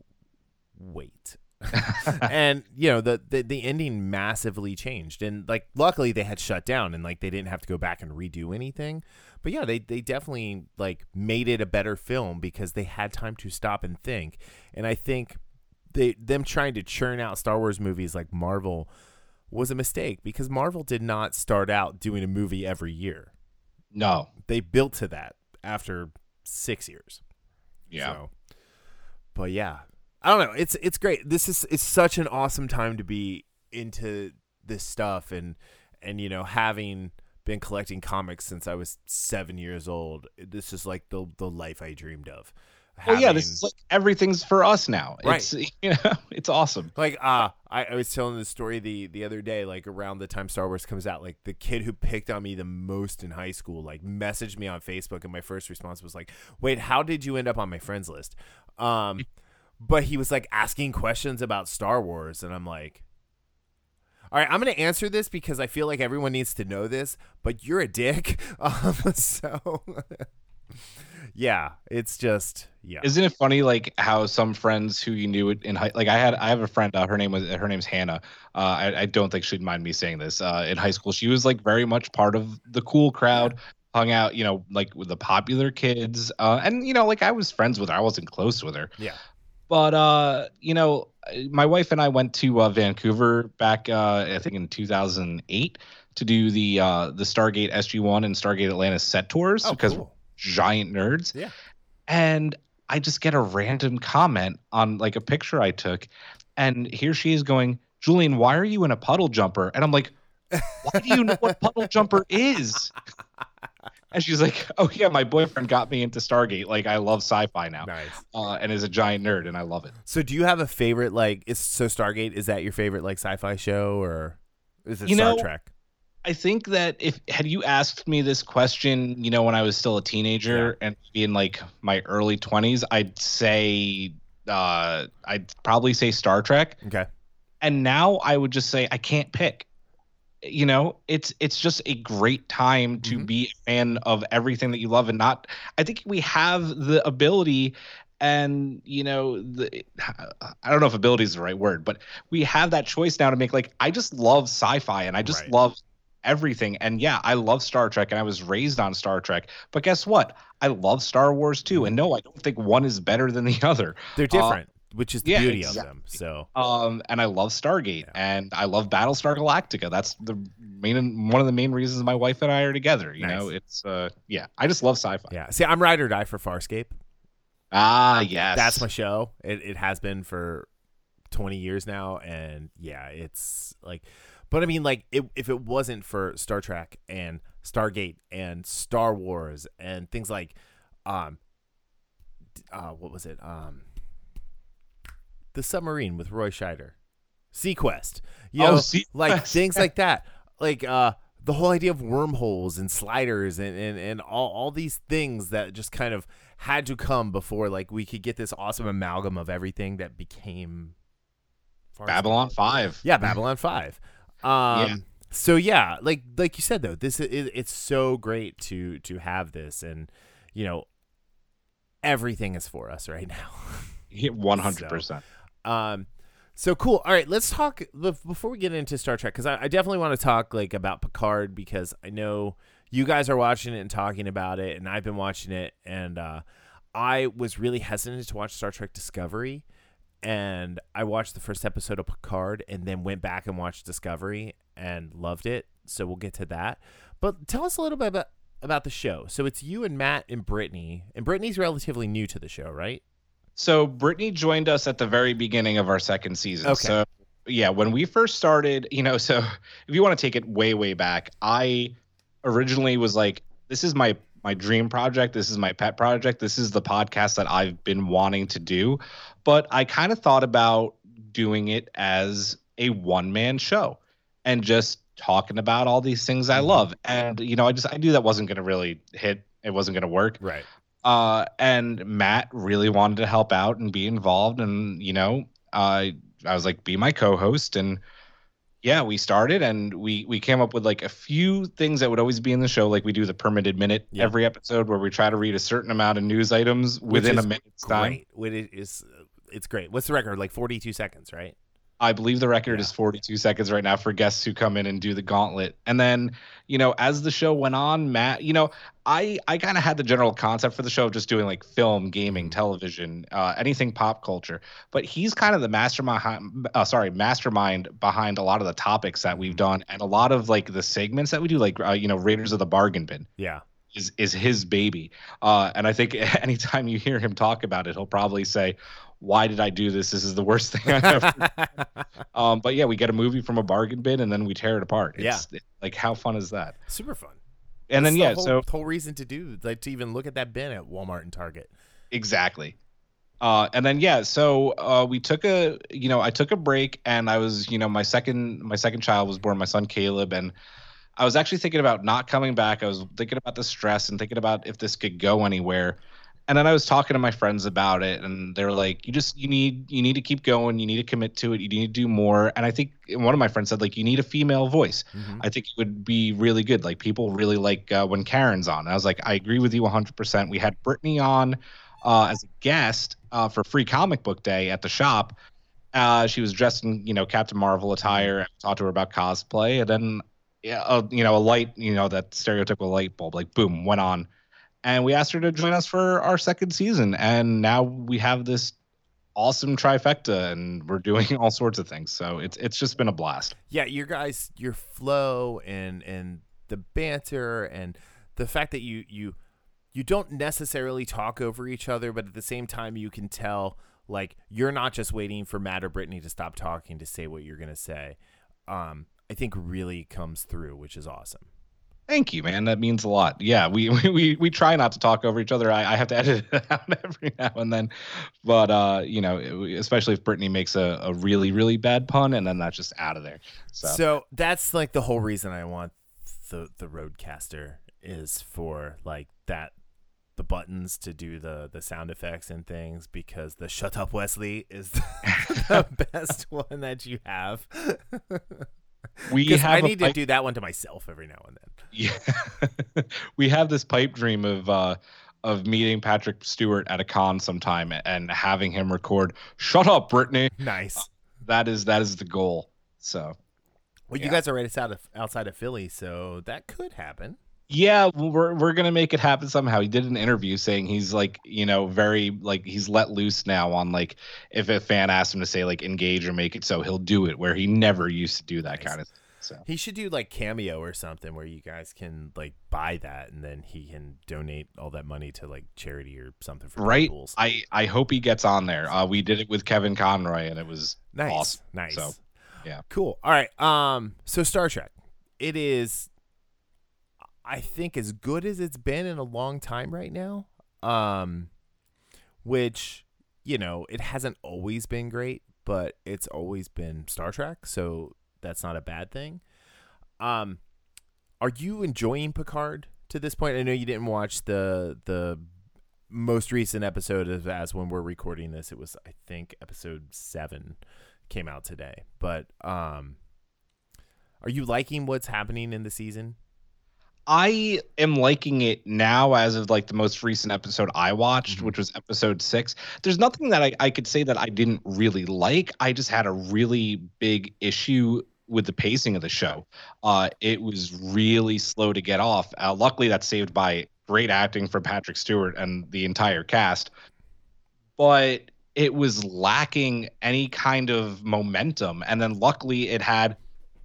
Speaker 1: wait. And you know the, the the ending massively changed, and like luckily they had shut down and like they didn't have to go back and redo anything. But yeah, they they definitely like made it a better film because they had time to stop and think. And I think they them trying to churn out Star Wars movies like Marvel was a mistake, because Marvel did not start out doing a movie every year.
Speaker 2: no.
Speaker 1: They built to that after six years.
Speaker 2: Yeah.
Speaker 1: So, but yeah, I don't know. It's it's great. This is it's such an awesome time to be into this stuff, and and you know having been collecting comics since I was seven years old. This is like the the life I dreamed of.
Speaker 2: Well, yeah. This
Speaker 1: Having-
Speaker 2: is like everything's for us now.
Speaker 1: Right.
Speaker 2: It's you know, it's awesome.
Speaker 1: Like uh I, I was telling the story the the other day, like around the time Star Wars comes out, like the kid who picked on me the most in high school like messaged me on Facebook, and my first response was like, wait, how did you end up on my friends list? Um but he was like asking questions about Star Wars, and I'm like, all right, I'm going to answer this because I feel like everyone needs to know this, but you're a dick. Um, so yeah, it's just yeah.
Speaker 2: Isn't it funny, like how some friends who you knew in high, like I had, I have a friend. Uh, her name was, her name's Hannah. Uh, I, I don't think she'd mind me saying this. Uh, in high school, she was like very much part of the cool crowd. Hung out, you know, like with the popular kids. Uh, and you know, like I was friends with her. I wasn't close with her.
Speaker 1: Yeah.
Speaker 2: But uh, you know, my wife and I went to uh, Vancouver back, uh, I think in two thousand eight, to do the uh, the Stargate S G one and Stargate Atlantis set tours
Speaker 1: Oh,
Speaker 2: because
Speaker 1: cool.
Speaker 2: we're giant nerds.
Speaker 1: Yeah.
Speaker 2: And I just get a random comment on like a picture I took, and here she is going, Julian, why are you in a puddle jumper? And I'm like, why do you know what puddle jumper is? And she's like, oh yeah, my boyfriend got me into Stargate. Like I love sci-fi now.
Speaker 1: Nice.
Speaker 2: Uh, and is a giant nerd, and I love it.
Speaker 1: So do you have a favorite, like, is so Stargate, is that your favorite like sci-fi show, or is it
Speaker 2: You
Speaker 1: Star
Speaker 2: know,
Speaker 1: Trek?
Speaker 2: I think that if had you asked me this question, you know, when I was still a teenager and in like my early twenties, I'd say uh, I'd probably say Star Trek.
Speaker 1: Okay.
Speaker 2: And now I would just say I can't pick. You know, it's it's just a great time to
Speaker 1: Mhm.
Speaker 2: be a fan of everything that you love, and not. I think we have the ability, and you know, the I don't know if ability is the right word, but we have that choice now to make like I just love sci-fi, and I just
Speaker 1: Right.
Speaker 2: love everything. And yeah, I love Star Trek and I was raised on Star Trek. But guess what? I love Star Wars too. And no, I don't think one is better than the other.
Speaker 1: They're different, uh, which is the
Speaker 2: yeah,
Speaker 1: beauty
Speaker 2: exactly.
Speaker 1: of them. So,
Speaker 2: um, and I love Stargate, yeah. and I love Battlestar Galactica. That's the main one of the main reasons my wife and I are together. You nice. know, it's uh, yeah, I just love sci-fi.
Speaker 1: Yeah, see, I'm ride or die for Farscape.
Speaker 2: Ah, yes,
Speaker 1: that's my show. It it has been for twenty years now, and yeah, it's like, but I mean, like, it, if it wasn't for Star Trek and Stargate and Star Wars and things like, um, uh, what was it, um. The Submarine with Roy Scheider, Sequest, you know, oh, Sequest. Like things like that, like uh, the whole idea of wormholes and sliders and, and, and all, all these things that just kind of had to come before like we could get this awesome amalgam of everything that became
Speaker 2: Babylon five.
Speaker 1: Yeah, Babylon five. Um, yeah. So yeah, like like you said though, this is it's so great to to have this, and you know, everything is for us right now.
Speaker 2: one hundred percent.
Speaker 1: Um, so cool. All right, let's talk before we get into Star Trek, because I, I definitely want to talk like about Picard, because I know you guys are watching it and talking about it, and I've been watching it, and uh, I was really hesitant to watch Star Trek Discovery, and I watched the first episode of Picard, and then went back and watched Discovery and loved it. So we'll get to that. But tell us a little bit about about the show. So it's you and Matt and Brittany, and Brittany's relatively new to the show, right?
Speaker 2: So Brittany joined us at the very beginning of our second season.
Speaker 1: Okay.
Speaker 2: So yeah, when we first started, you know, so if you want to take it way, way back, I originally was like, this is my my dream project. This is my pet project. This is the podcast that I've been wanting to do. But I kind of thought about doing it as a one-man show and just talking about all these things I love. And, you know, I just I knew that wasn't going to really hit. It wasn't going to work.
Speaker 1: Right.
Speaker 2: Uh, and Matt really wanted to help out and be involved. And, you know, uh, I was like, be my co-host. And yeah, we started and we, we came up with like a few things that would always be in the show. Like we do the permitted minute yeah. every episode where we try to read a certain amount of news items within a minute's time.
Speaker 1: Great. It is, it's great. What's the record? Like forty-two seconds, right?
Speaker 2: I believe the record
Speaker 1: yeah.
Speaker 2: is forty-two seconds right now for guests who come in and do the gauntlet. And then, you know, as the show went on, Matt, you know, I, I kind of had the general concept for the show of just doing like film, gaming, television, uh, anything pop culture. But he's kind of the mastermind, uh, sorry, mastermind behind a lot of the topics that we've done, and a lot of like the segments that we do, like, uh, you know, Raiders of the Bargain Bin.
Speaker 1: Yeah.
Speaker 2: Is, is his baby. Uh, and I think anytime you hear him talk about it, he'll probably say, why did I do this? This is the worst thing I've ever done. Um, but yeah, we get a movie from a bargain bin and then we tear it apart. It's,
Speaker 1: yeah.
Speaker 2: It, like, how fun is that?
Speaker 1: Super fun.
Speaker 2: And
Speaker 1: That's
Speaker 2: then, yeah,
Speaker 1: the whole,
Speaker 2: so.
Speaker 1: The whole reason to do, like, to even look at that bin at Walmart and Target.
Speaker 2: Exactly. Uh, and then, yeah, so uh, we took a, you know, I took a break, and I was, you know, my second, my second child was born, my son Caleb, and I was actually thinking about not coming back. I was thinking about the stress and thinking about if this could go anywhere. And then I was talking to my friends about it, and they're like, you just, you need, you need to keep going. You need to commit to it. You need to do more. And I think one of my friends said, like, you need a female voice. Mm-hmm. I think it would be really good. Like, people really like uh, when Karen's on. And I was like, I agree with you one hundred percent. We had Brittany on uh, as a guest uh, for Free Comic Book Day at the shop. Uh, she was dressed in, you know, Captain Marvel attire. I talked to her about cosplay. And then, yeah, uh, you know, a light, you know, that stereotypical light bulb, like, boom, went on. And we asked her to join us for our second season. And now we have this awesome trifecta, and we're doing all sorts of things. So it's it's just been a blast.
Speaker 1: Yeah, your guys, your flow and and the banter and the fact that you you you don't necessarily talk over each other, but at the same time you can tell, like, you're not just waiting for Matt or Brittany to stop talking to say what you're gonna say. Um, I think really comes through, which is awesome.
Speaker 2: Thank you, man. That means a lot. Yeah, we we we try not to talk over each other. I, I have to edit it out every now and then, but uh, you know, especially if Brittany makes a, a really really bad pun, and then that's just out of there. So,
Speaker 1: so that's like the whole reason I want the the Rodecaster is for like that, the buttons to do the the sound effects and things, because the "Shut Up, Wesley" is the best one that you have.
Speaker 2: We have
Speaker 1: I need
Speaker 2: pipe-
Speaker 1: to do that one to myself every now and then.
Speaker 2: Yeah, we have this pipe dream of uh, of meeting Patrick Stewart at a con sometime and having him record "Shut Up, Brittany."
Speaker 1: Nice.
Speaker 2: Uh, that is that is the goal. So,
Speaker 1: Well, you
Speaker 2: yeah.
Speaker 1: guys are right outside of outside of Philly, so that could happen.
Speaker 2: Yeah, well, we're we're gonna make it happen somehow. He did an interview saying he's like, you know, very like he's let loose now on like if a fan asks him to say like engage or make it so, he'll do it where he never used to do that
Speaker 1: Nice.
Speaker 2: kind of thing. So
Speaker 1: He should do like Cameo or something where you guys can like buy that and then he can donate all that money to like charity or something for
Speaker 2: right,
Speaker 1: Deadpools.
Speaker 2: I I hope he gets on there. Uh, we did it with Kevin Conroy and it was
Speaker 1: Nice,
Speaker 2: awesome.
Speaker 1: nice.
Speaker 2: So yeah,
Speaker 1: Cool. All right. Um. So Star Trek, it is, I think, as good as it's been in a long time right now. Um, which, you know, it hasn't always been great, but it's always been Star Trek, so that's not a bad thing. Um, are you enjoying Picard to this point? I know you didn't watch the the most recent episode of as when we're recording this. It was, I think, episode seven came out today. But um, are you liking what's happening in the season?
Speaker 2: I am liking it now as of like the most recent episode I watched,
Speaker 1: Mhm.
Speaker 2: which was episode six. There's nothing that I, I could say that I didn't really like. I just had a really big issue with the pacing of the show. Uh, it was really slow to get off. Uh, luckily, that's saved by great acting from Patrick Stewart and the entire cast. But it was lacking any kind of momentum. And then luckily, it had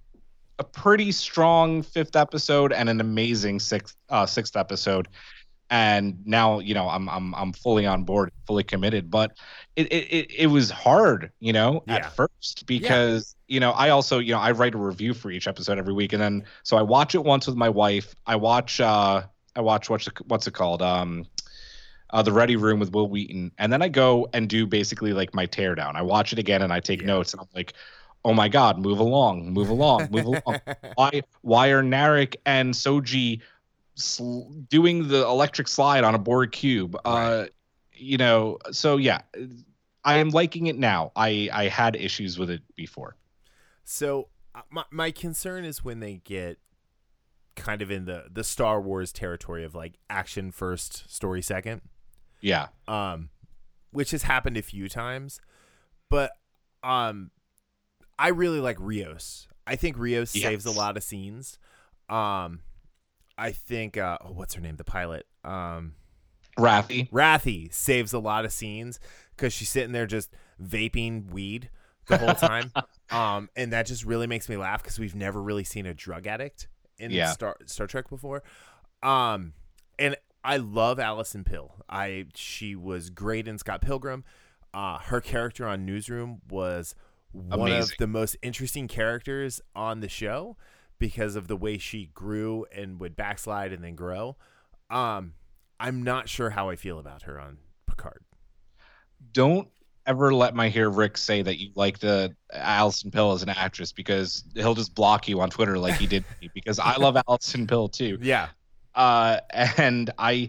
Speaker 2: a pretty strong fifth episode and an amazing sixth uh, sixth episode, and now you know I'm I'm I'm fully on board, fully committed. But it it it was hard, you know,
Speaker 1: Yeah.
Speaker 2: at first because you know I also you know I write a review for each episode every week, and then so I watch it once with my wife. I watch uh I watch what's it, what's it called um. Uh, the Ready Room with Will Wheaton, and then I go and do basically like my teardown. I watch it again and I take
Speaker 1: Yeah.
Speaker 2: notes, and I'm like, oh my god, move along, move along, move along. Why why are Narek and Soji sl- doing the electric slide on a Borg cube? Uh, you know, so yeah, I am liking it now. I I had issues with it before.
Speaker 1: So uh, my my concern is when they get kind of in the the Star Wars territory of like action first, story second.
Speaker 2: Yeah,
Speaker 1: Um, which has happened a few times, but um, I really like Rios. I think Rios
Speaker 2: Yes.
Speaker 1: saves a lot of scenes. Um, I think uh, oh, what's her name? The pilot. Um,
Speaker 2: Raffi.
Speaker 1: Rathy saves a lot of scenes because she's sitting there just vaping weed the whole time. um, and that just really makes me laugh because we've never really seen a drug addict in
Speaker 2: Yeah.
Speaker 1: Star Star Trek before. Um, and I love Allison Pill. I she was great in Scott Pilgrim. Uh, her character on Newsroom was one
Speaker 2: Amazing.
Speaker 1: of the most interesting characters on the show because of the way she grew and would backslide and then grow. Um, I'm not sure how I feel about her on Picard.
Speaker 2: Don't ever let my hear Rick say that you like the Allison Pill as an actress, because he'll just block you on Twitter like he did me, because I love Allison Pill too.
Speaker 1: Yeah.
Speaker 2: Uh, and I,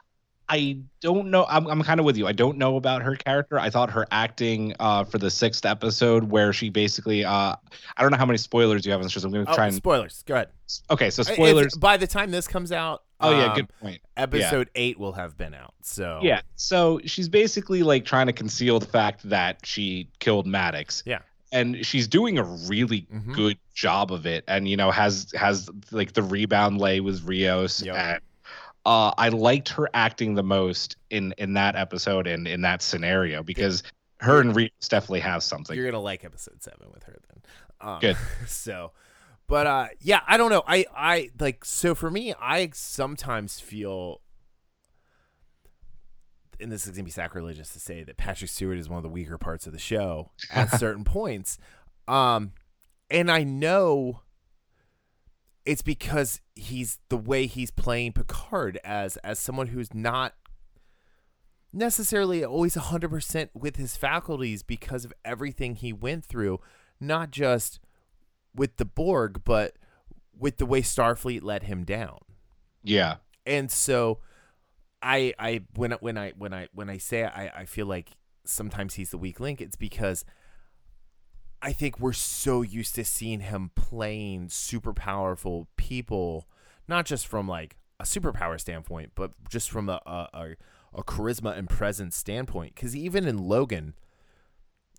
Speaker 2: I don't know. I'm, I'm kind of with you. I don't know about her character. I thought her acting uh, for the sixth episode, where she basically, uh, I don't know how many spoilers you have in this show. So I'm going to
Speaker 1: Oh,
Speaker 2: try and.
Speaker 1: spoilers. Go ahead.
Speaker 2: Okay, so
Speaker 1: If-
Speaker 2: spoilers.
Speaker 1: by the time this comes out,
Speaker 2: Oh yeah,
Speaker 1: um,
Speaker 2: good point.
Speaker 1: episode eight will have been out. So
Speaker 2: Yeah, so she's basically like trying to conceal the fact that she killed Maddox.
Speaker 1: Yeah.
Speaker 2: And she's doing a really
Speaker 1: Mhm.
Speaker 2: good job of it, and you know has has like the rebound lay with Rios.
Speaker 1: Yep.
Speaker 2: And uh, I liked her acting the most in in that episode and in that scenario, because her and Rios definitely have something.
Speaker 1: You're gonna like episode seven with her then. Um,
Speaker 2: Good.
Speaker 1: So, but uh, yeah, I don't know. I I like so for me, I sometimes feel, and this is gonna be sacrilegious to say, that Patrick Stewart is one of the weaker parts of the show at certain points. Um, and I know it's because he's the way he's playing Picard as as someone who's not necessarily always one hundred percent with his faculties because of everything he went through, not just with the Borg, but with the way Starfleet let him down.
Speaker 2: Yeah.
Speaker 1: And so I I when I- when I when I when I say I I feel like sometimes he's the weak link, it's because I think we're so used to seeing him playing super powerful people, not just from like a superpower standpoint, but just from a a, a, a charisma and presence standpoint. Because even in Logan,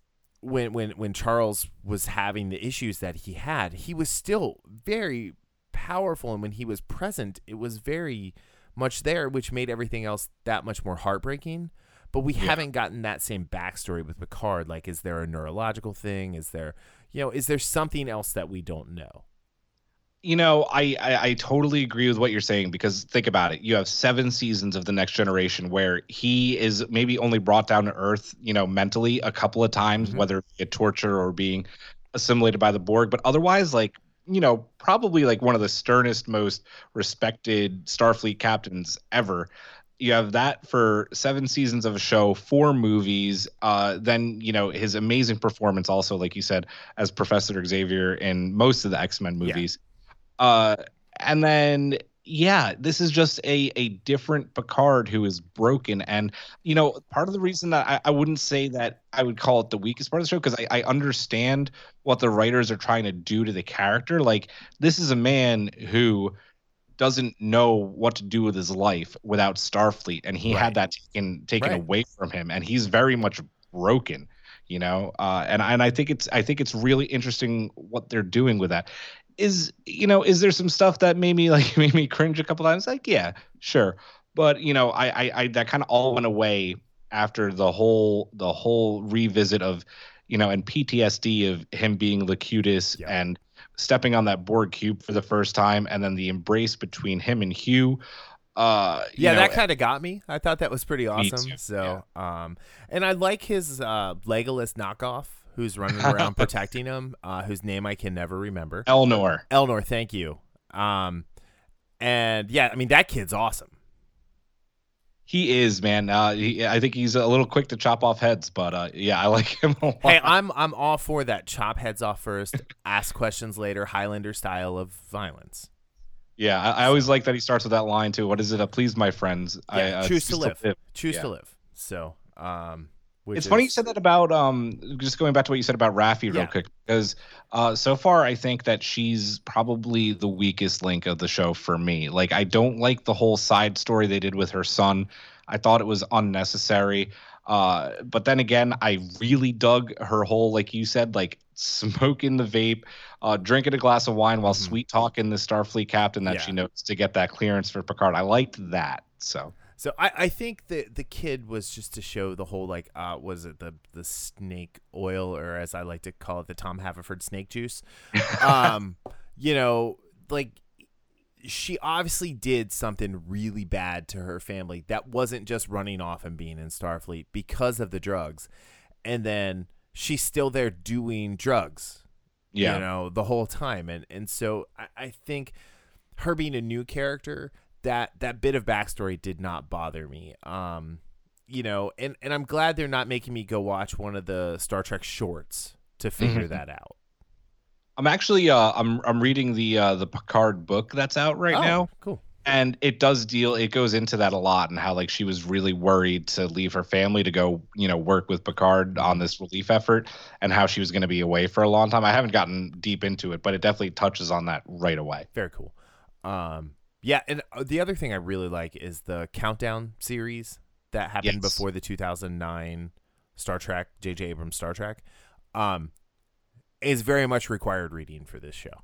Speaker 1: when when when Charles was having the issues that he had, he was still very powerful, and when he was present, it was very much there, which made everything else that much more heartbreaking. But we yeah. haven't gotten that same backstory with Picard. Like, is there a neurological thing? Is there, you know, is there something else that we don't know?
Speaker 2: You know, I, I, I totally agree with what you're saying, because think about it. You have seven seasons of The Next Generation where he is maybe only brought down to Earth, you know, mentally a couple of times, mm-hmm. whether it's torture or being assimilated by the Borg. But otherwise, like, you know, probably like one of the sternest, most respected Starfleet captains ever. You have that for seven seasons of a show, four movies. Uh, then, you know, his amazing performance also, like you said, as Professor Xavier in most of the X-Men movies. Yeah. Uh, and then, yeah, this is just a a different Picard who is broken. And, you know, part of the reason that I, I wouldn't say that I would call it the weakest part of the show, because I, I understand what the writers are trying to do to the character. Like, this is a man who doesn't know what to do with his life without Starfleet, and he right. had that taken taken right. away from him, and he's very much broken, you know. Uh, and and I think it's I think it's really interesting what they're doing with that. Is, you know, is there some stuff that made me like made me cringe a couple times? Like, yeah, sure, but you know, I I, I that kind of all went away after the whole the whole revisit of, you know, and P T S D of him being Locutus yeah. and stepping on that Borg cube for the first time, and then the embrace between him and Hugh. Uh,
Speaker 1: yeah,
Speaker 2: know,
Speaker 1: that kind of got me. I thought that was pretty awesome. So, yeah. um, and I like his uh, Legolas knockoff, who's running around protecting him, uh, whose name I can never remember.
Speaker 2: Elnor.
Speaker 1: Elnor, thank you. Um, and yeah, I mean, that kid's awesome.
Speaker 2: He is, man. Uh, he, I think he's a little quick to chop off heads, but uh, yeah, I like him a lot.
Speaker 1: Hey, I'm I'm all for that. Chop heads off first, ask questions later, Highlander style of violence.
Speaker 2: Yeah, I, I always like that he starts with that line too. What is it? Uh, please, my friends.
Speaker 1: Yeah,
Speaker 2: I, uh,
Speaker 1: choose to live.
Speaker 2: live.
Speaker 1: Choose
Speaker 2: yeah.
Speaker 1: to live. So, um, which
Speaker 2: it's
Speaker 1: is...
Speaker 2: funny you said that about um. Just going back to what you said about Raffi real
Speaker 1: yeah.
Speaker 2: quick, because uh, so far I think that she's probably the weakest link of the show for me. Like, I don't like the whole side story they did with her son. I thought it was unnecessary. Uh, but then again, I really dug her whole, like you said, like smoking the vape, uh, drinking a glass of wine while mm-hmm. sweet talking the Starfleet captain that yeah. she knows to get that clearance for Picard. I liked that. So,
Speaker 1: so I, I think that the kid was just to show the whole, like, uh, was it the the snake oil, or as I like to call it, the Tom Haverford snake juice. um, you know, like. She obviously did something really bad to her family that wasn't just running off and being in Starfleet because of the drugs. And then she's still there doing drugs, yeah. you know, the whole time. And and so I, I think her being a new character, that that bit of backstory did not bother me. Um, you know, and, and I'm glad they're not making me go watch one of the Star Trek shorts to figure mm-hmm. that out.
Speaker 2: I'm actually uh I'm I'm reading the uh the Picard book that's out right
Speaker 1: oh,
Speaker 2: now.
Speaker 1: Cool.
Speaker 2: And it does deal it goes into that a lot, and how like she was really worried to leave her family to go, you know, work with Picard on this relief effort, and how she was going to be away for a long time. I haven't gotten deep into it, but it definitely touches on that right away.
Speaker 1: Very cool. Um yeah, and the other thing I really like is the Countdown series that happened yes. before the two thousand nine Star Trek, J J Abrams Star Trek. Um is very much required reading for this show.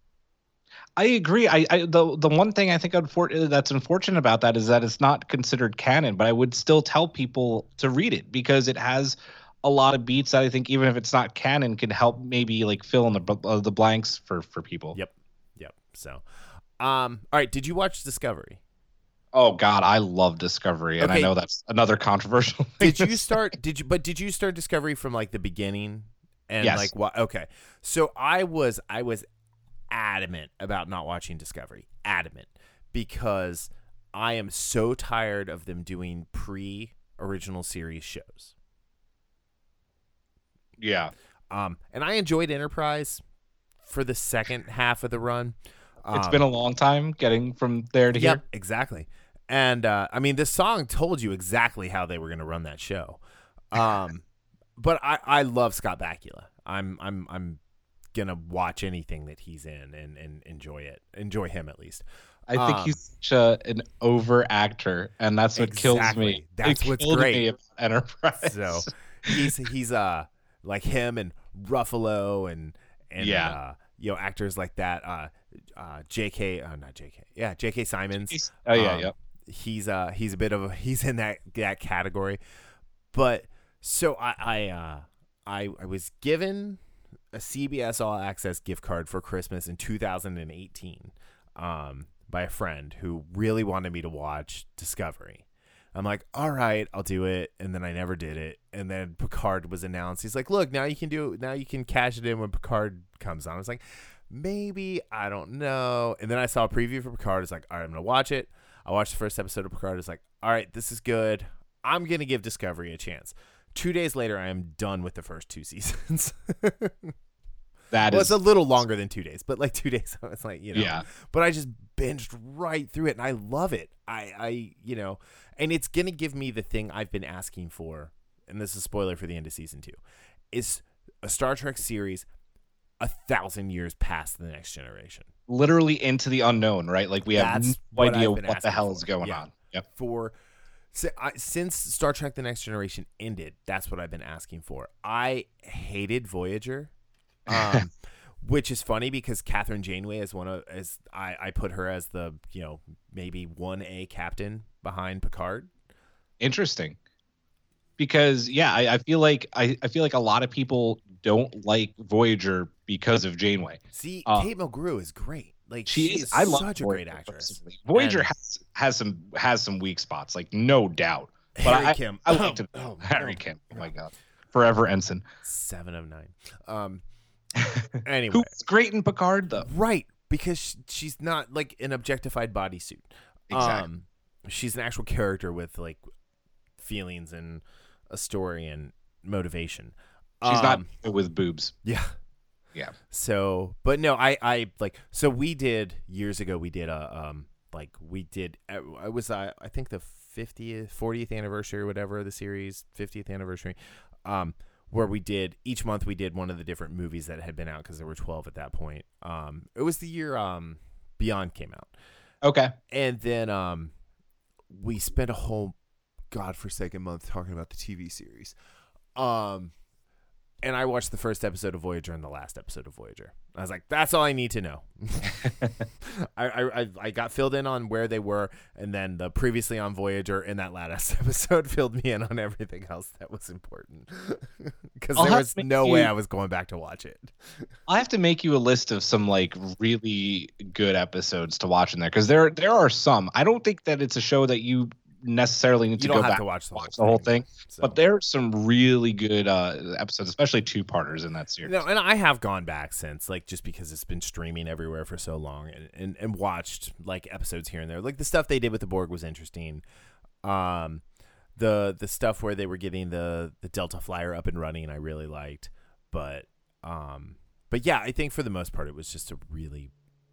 Speaker 2: I agree. I, I the the one thing I think unfor- that's unfortunate about that is that it's not considered canon, but I would still tell people to read it because it has a lot of beats that I think, even if it's not canon, can help maybe like fill in the uh, the blanks for for people.
Speaker 1: Yep, yep. So, um, all right. Did you watch Discovery?
Speaker 2: Oh God, I love Discovery, and okay. I know that's another controversial thing.
Speaker 1: Did you start? Did you? But did you start Discovery from like the beginning? And
Speaker 2: yes.
Speaker 1: like what? Okay, so I was I was adamant about not watching Discovery, adamant, because I am so tired of them doing pre-original series shows.
Speaker 2: Yeah,
Speaker 1: um, and I enjoyed Enterprise for the second half of the run. Um,
Speaker 2: it's been a long time getting from there to
Speaker 1: yep,
Speaker 2: here.
Speaker 1: Exactly, and uh, I mean, this song told you exactly how they were going to run that show. Um. But I, I love Scott Bakula. I'm I'm I'm gonna watch anything that he's in and, and enjoy it. Enjoy him at least.
Speaker 2: I think um, he's such a, an over actor, and that's what
Speaker 1: exactly.
Speaker 2: kills me.
Speaker 1: That's
Speaker 2: it
Speaker 1: what's
Speaker 2: killed
Speaker 1: great.
Speaker 2: Me about Enterprise.
Speaker 1: So he's he's uh like him and Ruffalo and and
Speaker 2: Yeah.
Speaker 1: uh, you know, actors like that. Uh, uh, J K, uh, not J K, yeah, J K. Simmons.
Speaker 2: Oh yeah,
Speaker 1: um,
Speaker 2: yep.
Speaker 1: He's uh he's a bit of a he's in that that category, but so I I uh I I was given a C B S All Access gift card for Christmas in two thousand eighteen, um, by a friend who really wanted me to watch Discovery. I'm like, all right, I'll do it. And then I never did it. And then Picard was announced. He's like, look, now you can do it. Now you can cash it in when Picard comes on. I was like, maybe, I don't know. And then I saw a preview for Picard. It's like, all right, I'm going to watch it. I watched the first episode of Picard. It's like, all right, this is good. I'm going to give Discovery a chance. Two days later, I am done with the first two seasons.
Speaker 2: That
Speaker 1: well,
Speaker 2: is,
Speaker 1: it's a little longer than two days, but like two days, it's like, you know.
Speaker 2: yeah.
Speaker 1: But I just binged right through it, and I love it. I, I, you know, and it's gonna give me the thing I've been asking for, and this is a spoiler for the end of season two, is a Star Trek series a thousand years past the Next Generation,
Speaker 2: Literally into the unknown, right? Like we have
Speaker 1: That's
Speaker 2: no
Speaker 1: what
Speaker 2: idea
Speaker 1: I've been
Speaker 2: what the
Speaker 1: asking
Speaker 2: hell
Speaker 1: for.
Speaker 2: is going
Speaker 1: Yeah.
Speaker 2: on. Yep.
Speaker 1: For si- I, since Star Trek: The Next Generation ended, that's what I've been asking for. I hated Voyager. Um, which is funny because Catherine Janeway is one of as I, I put her as the you know maybe one A captain behind Picard.
Speaker 2: Interesting. Because yeah, I, I feel like I, I feel like a lot of people don't like Voyager because of Janeway.
Speaker 1: See,
Speaker 2: Uh,
Speaker 1: Kate Mulgrew is great. Like
Speaker 2: She,
Speaker 1: she,
Speaker 2: is.
Speaker 1: is
Speaker 2: I love
Speaker 1: such a
Speaker 2: Voyager
Speaker 1: great actress.
Speaker 2: personally. Voyager
Speaker 1: And-
Speaker 2: has has some has some weak spots, like no doubt. But
Speaker 1: Harry
Speaker 2: I,
Speaker 1: Kim.
Speaker 2: I liked it.
Speaker 1: Oh,
Speaker 2: Harry
Speaker 1: oh,
Speaker 2: Kim. Oh my
Speaker 1: oh.
Speaker 2: god, forever ensign.
Speaker 1: Seven of nine. Um. Anyway,
Speaker 2: Who's great in Picard though?
Speaker 1: right? Because sh- she's not like an objectified bodysuit.
Speaker 2: Exactly.
Speaker 1: Um, she's an actual character with like feelings and a story and motivation.
Speaker 2: She's
Speaker 1: um,
Speaker 2: not with boobs.
Speaker 1: Yeah.
Speaker 2: Yeah.
Speaker 1: So, but no, I, I like, so we did years ago, we did a, um, like we did, it was, uh, I think the fiftieth, fortieth anniversary or whatever of the series, fiftieth anniversary, um, where we did, each month we did one of the different movies that had been out because there were twelve at that point. Um, it was the year, um, Beyond came out.
Speaker 2: Okay.
Speaker 1: And then, um, we spent a whole godforsaken month talking about the T V series. Um, And I watched the first episode of Voyager and the last episode of Voyager. I was like, that's all I need to know. I, I I got filled in on where they were, and then the previously on Voyager in that last episode filled me in on everything else that was important. Because
Speaker 2: I'll
Speaker 1: there
Speaker 2: have
Speaker 1: was
Speaker 2: to make
Speaker 1: no way
Speaker 2: you-
Speaker 1: I was going back to watch it.
Speaker 2: I have to make you a list of some like really good episodes to watch in there because there there are some. I don't think that it's a show that you necessarily need
Speaker 1: You
Speaker 2: to
Speaker 1: don't
Speaker 2: go
Speaker 1: have
Speaker 2: back
Speaker 1: to watch the
Speaker 2: watch
Speaker 1: whole
Speaker 2: the whole
Speaker 1: thing,
Speaker 2: thing.
Speaker 1: So.
Speaker 2: But there are some really good uh, episodes, especially two-parters in that series.
Speaker 1: No, and I have gone back since, like, just because it's been streaming everywhere for so long, and, and, and watched like episodes here and there. Like the stuff they did with the Borg was interesting. Um, the the stuff where they were getting the the Delta Flyer up and running, I really liked. But um, but yeah, I think for the most part, it was just a really,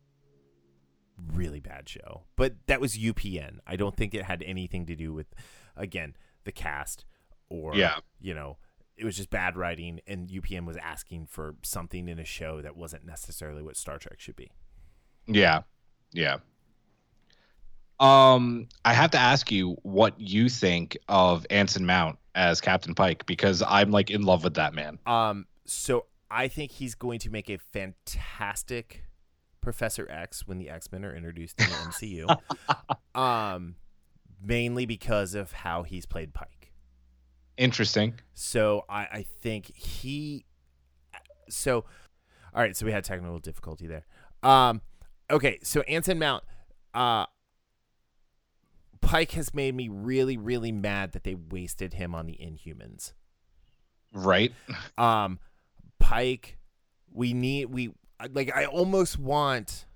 Speaker 1: really bad show. But that was U P N. I don't think it had anything to do with, again, the cast or
Speaker 2: Yeah.
Speaker 1: you know. It was just bad writing, and U P N was asking for something in a show that wasn't necessarily what Star Trek should be.
Speaker 2: Yeah, yeah. Um, I have to ask you what you think of Anson Mount as Captain Pike because I'm like in love with that man.
Speaker 1: Um, so I think he's going to make a fantastic Professor X when the X-Men are introduced in the M C U. um, mainly because of how he's played Pike.
Speaker 2: Interesting.
Speaker 1: So I, I think he. So, all right. So we had technical difficulty there. Um, okay. So Anson Mount, uh, Pike has made me really, really mad that they wasted him on the Inhumans.
Speaker 2: Right.
Speaker 1: Um, Pike, we need we like. I almost want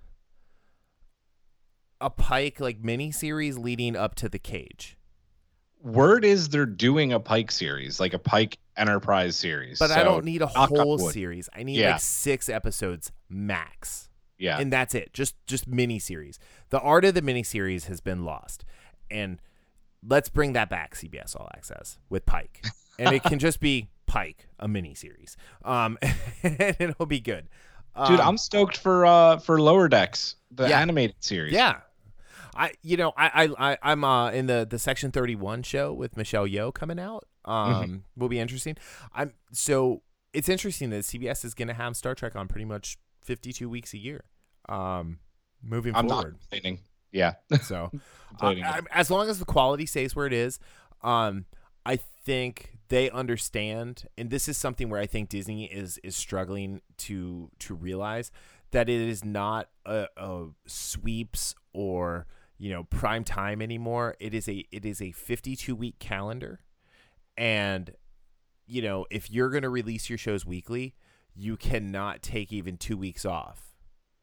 Speaker 1: a Pike like mini series leading up to the Cage.
Speaker 2: Word is they're doing a Pike series, like a Pike Enterprise series.
Speaker 1: But I
Speaker 2: So,
Speaker 1: don't need a
Speaker 2: knock on
Speaker 1: whole
Speaker 2: wood.
Speaker 1: series. I need
Speaker 2: Yeah.
Speaker 1: like six episodes max.
Speaker 2: Yeah.
Speaker 1: And that's it. Just just mini series. The art of the mini series has been lost. And let's bring that back, C B S All Access with Pike. And it can just be Pike, a mini series. Um and it'll be good. Um,
Speaker 2: Dude, I'm stoked for uh for Lower Decks, the
Speaker 1: Yeah.
Speaker 2: animated series.
Speaker 1: Yeah. I you know, I I, I I'm uh in the, the Section thirty-one show with Michelle Yeoh coming out. Um
Speaker 2: Mm-hmm.
Speaker 1: will be interesting. I'm so it's interesting that C B S is going to have Star Trek on pretty much fifty-two weeks a year, um, moving
Speaker 2: I'm
Speaker 1: forward.
Speaker 2: not complaining. Yeah.
Speaker 1: So, uh, I, as long as the quality stays where it is, um, I think they understand, and this is something where I think Disney is is struggling to to realize that it is not a, a sweeps or you know prime time anymore. It is a it is a fifty-two week calendar, and you know if you're going to release your shows weekly, you cannot take even two weeks off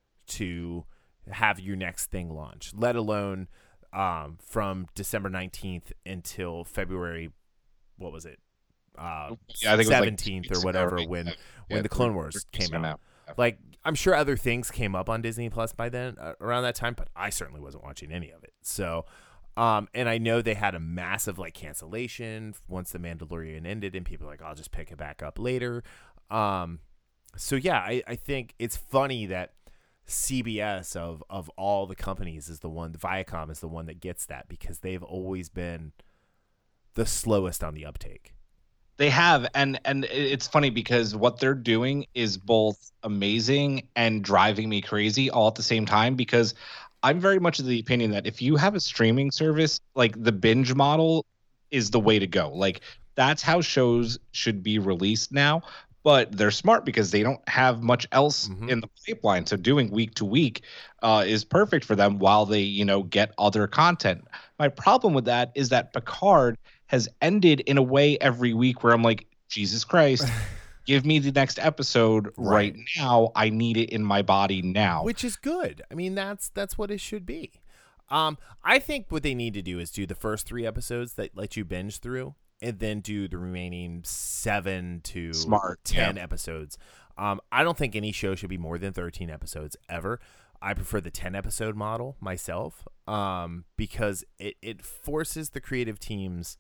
Speaker 1: to have your next thing launch, let alone um, from December nineteenth until February, what was it? Uh,
Speaker 2: yeah, I think
Speaker 1: seventeenth
Speaker 2: it was like
Speaker 1: or whatever
Speaker 2: ago,
Speaker 1: when,
Speaker 2: yeah,
Speaker 1: when
Speaker 2: yeah,
Speaker 1: the Clone Wars came out.
Speaker 2: out. Yeah.
Speaker 1: Like, I'm sure other things came up on Disney Plus by then, uh, around that time, but I certainly wasn't watching any of it. So, um, and I know they had a massive like cancellation once The Mandalorian ended, and people were like, I'll just pick it back up later. Um, so yeah, I, I think it's funny that C B S of of all the companies is the one, Viacom is the one that gets that, because they've always been the slowest on the uptake.
Speaker 2: They have, and and it's funny because what they're doing is both amazing and driving me crazy all at the same time, because I'm very much of the opinion that if you have a streaming service, like the binge model is the way to go. Like that's how shows should be released now. But they're smart because they don't have much else mm-hmm. in the pipeline. So doing week to week uh, is perfect for them while they, you know, get other content. My problem with that is that Picard has ended in a way every week where I'm like, Jesus Christ, give me the next episode right. right now. I need it in my body now.
Speaker 1: Which is good. I mean, that's that's what it should be. Um, I think what they need to do is do the first three episodes that let you binge through, and then do the remaining seven to
Speaker 2: Smart,
Speaker 1: ten
Speaker 2: yeah.
Speaker 1: episodes. Um, I don't think any show should be more than thirteen episodes ever. I prefer the ten episode model myself, um, because it, it forces the creative teams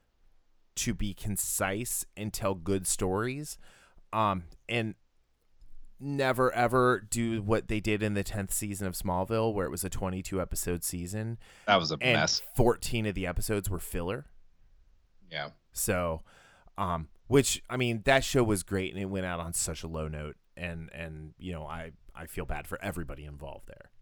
Speaker 1: to be concise and tell good stories, um, and never ever do what they did in the tenth season of Smallville, where it was a twenty-two episode season.
Speaker 2: That was a
Speaker 1: and
Speaker 2: mess.
Speaker 1: fourteen of the episodes were filler.
Speaker 2: Yeah.
Speaker 1: So, um, which I mean, that show was great, and it went out on such a low note, and and you know, I I feel bad for everybody involved there.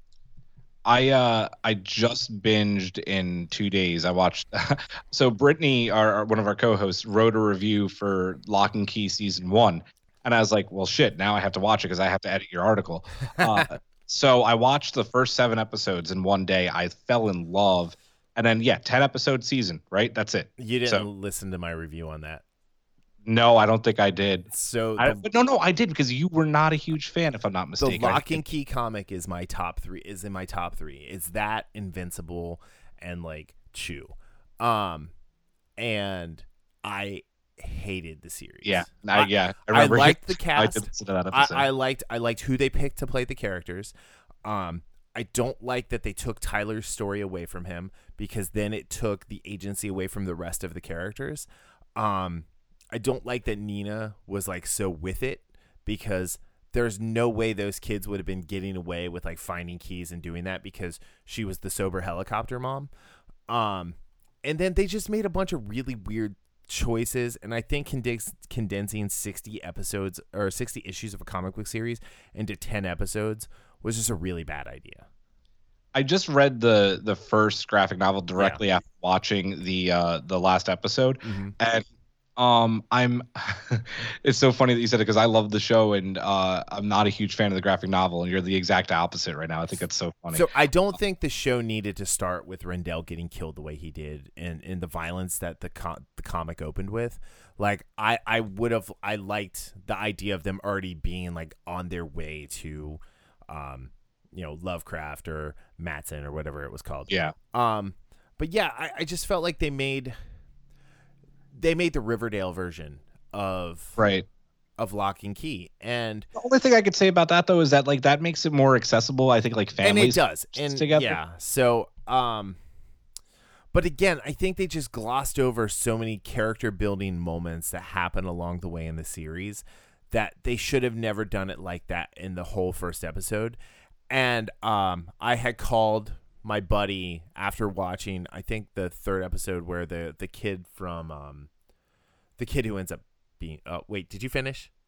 Speaker 2: I uh I just binged in two days. I watched so Brittany, our, our one of our co-hosts, wrote a review for Lock and Key season one, and I was like, well, shit, now I have to watch it because I have to edit your article. Uh, so I watched the first seven episodes in one day. I fell in love. And then, yeah, ten episode season, right? That's it.
Speaker 1: You didn't
Speaker 2: so,
Speaker 1: listen to my review on that.
Speaker 2: No, I don't think I did.
Speaker 1: So,
Speaker 2: I,
Speaker 1: the,
Speaker 2: but no, no, I did because you were not a huge fan, if I'm not mistaken.
Speaker 1: The Lock and Key comic is my top three. Is in my top three. It's that, Invincible, and like Chew, um, and I hated the series.
Speaker 2: Yeah, I, yeah.
Speaker 1: I, I liked the cast.
Speaker 2: I, did listen to that episode.
Speaker 1: I, I liked. I liked who they picked to play the characters. Um. I don't like that they took Tyler's story away from him, because then it took the agency away from the rest of the characters. Um, I don't like that Nina was like so with it, because there's no way those kids would have been getting away with like finding keys and doing that, because she was the sober helicopter mom. Um, and then they just made a bunch of really weird choices, and I think condens- condensing sixty episodes or sixty issues of a comic book series into ten episodes was just a really bad idea.
Speaker 2: I just read the the first graphic novel directly
Speaker 1: yeah.
Speaker 2: after watching the uh, the last episode,
Speaker 1: mm-hmm.
Speaker 2: and um, I'm. It's so funny that you said it, because I love the show, and uh, I'm not a huge fan of the graphic novel, and you're the exact opposite right now. I think that's so funny.
Speaker 1: So I don't think the show needed to start with Rendell getting killed the way he did, and in the violence that the co- the comic opened with. Like I I would have I liked the idea of them already being like on their way to. Um, you know, Lovecraft or Matson or whatever it was called.
Speaker 2: Yeah.
Speaker 1: Um, but yeah, I, I just felt like they made they made the Riverdale version of
Speaker 2: right
Speaker 1: of Lock and Key, and
Speaker 2: the only thing I could say about that though is that like that makes it more accessible. I think like families
Speaker 1: and it does, and
Speaker 2: together.
Speaker 1: yeah. So, um, but again, I think they just glossed over so many character building moments that happen along the way in the series, that they should have never done it like that in the whole first episode. And um, I had called my buddy after watching, I think, the third episode where the, the kid from um, the kid who ends up being. Oh, wait, did you finish?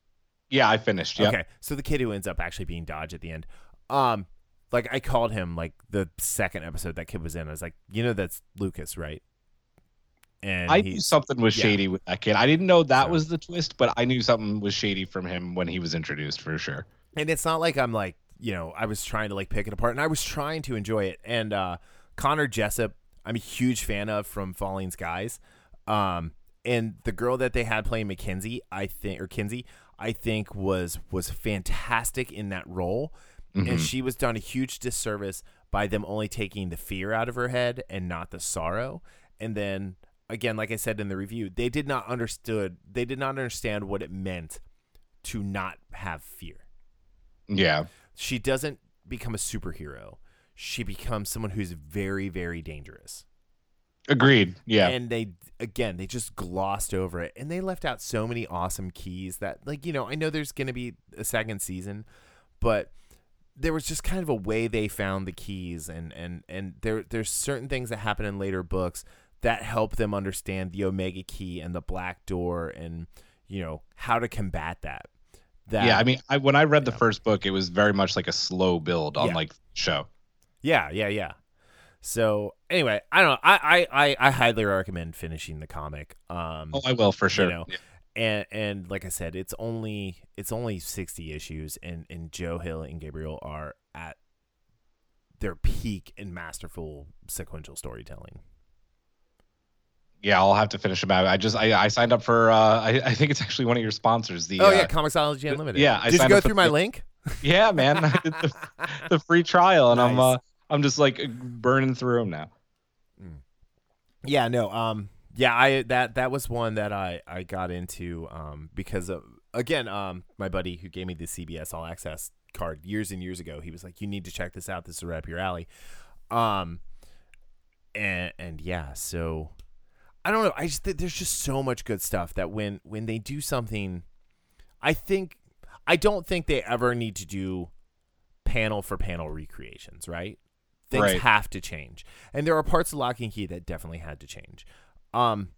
Speaker 2: Yeah, I finished. Yep.
Speaker 1: Okay, so the kid who ends up actually being Dodge at the end, um, like I called him like the second episode that kid was in. I was like, you know, that's Lucas, right? And
Speaker 2: I
Speaker 1: he's,
Speaker 2: knew something was
Speaker 1: yeah.
Speaker 2: shady with that kid. I didn't know that
Speaker 1: So-
Speaker 2: was the twist, but I knew something was shady from him when he was introduced for sure.
Speaker 1: And it's not like I'm like, you know, I was trying to like pick it apart, and I was trying to enjoy it. And uh, Connor Jessup, I'm a huge fan of from Falling Skies. Um, and the girl that they had playing Mackenzie, I think, or Kinsey, I think was was fantastic in that role.
Speaker 2: Mhm.
Speaker 1: And she was done a huge disservice by them only taking the fear out of her head and not the sorrow. And then again, like I said in the review, they did not understood they did not understand what it meant to not have fear.
Speaker 2: Yeah.
Speaker 1: She doesn't become a superhero. She becomes someone who's very, very dangerous.
Speaker 2: Agreed. Yeah.
Speaker 1: And they, again, they just glossed over it. And they left out so many awesome keys that, like, you know, I know there's going to be a second season, but there was just kind of a way they found the keys. And, and, and there, there's certain things that happen in later books that help them understand the Omega Key and the Black Door and, you know, how to combat that. That,
Speaker 2: yeah, I mean, I, when I read the
Speaker 1: yeah.
Speaker 2: first book, it was very much like a slow build on
Speaker 1: Yeah.
Speaker 2: like show.
Speaker 1: Yeah, yeah, yeah. So anyway, I don't know. I, I, I, I highly recommend finishing the comic. Um,
Speaker 2: Oh, I will for sure.
Speaker 1: You know,
Speaker 2: Yeah.
Speaker 1: and and like I said, it's only it's only sixty issues, and and Joe Hill and Gabriel are at their peak in masterful sequential storytelling.
Speaker 2: Yeah, I'll have to finish them out. I just I, I signed up for uh I, I think it's actually one of your sponsors. The
Speaker 1: Oh
Speaker 2: uh,
Speaker 1: yeah, Comixology Unlimited.
Speaker 2: yeah, I
Speaker 1: Did you
Speaker 2: signed
Speaker 1: go
Speaker 2: up for
Speaker 1: through my
Speaker 2: the-
Speaker 1: link?
Speaker 2: Yeah, man, I did the, the free trial, and I'm
Speaker 1: Nice.
Speaker 2: uh I'm just like burning through them now.
Speaker 1: Yeah, no, um, yeah, I that that was one that I I got into um because of again um my buddy who gave me the C B S All Access card years and years ago. He was like, you need to check this out. This is right up your alley. Um, and and yeah, so I don't know. I just think there's just so much good stuff that when when they do something, I think I don't think they ever need to do panel for panel recreations, right? Things
Speaker 2: Right.
Speaker 1: have to change. And there are parts of Lock and Key that definitely had to change. Um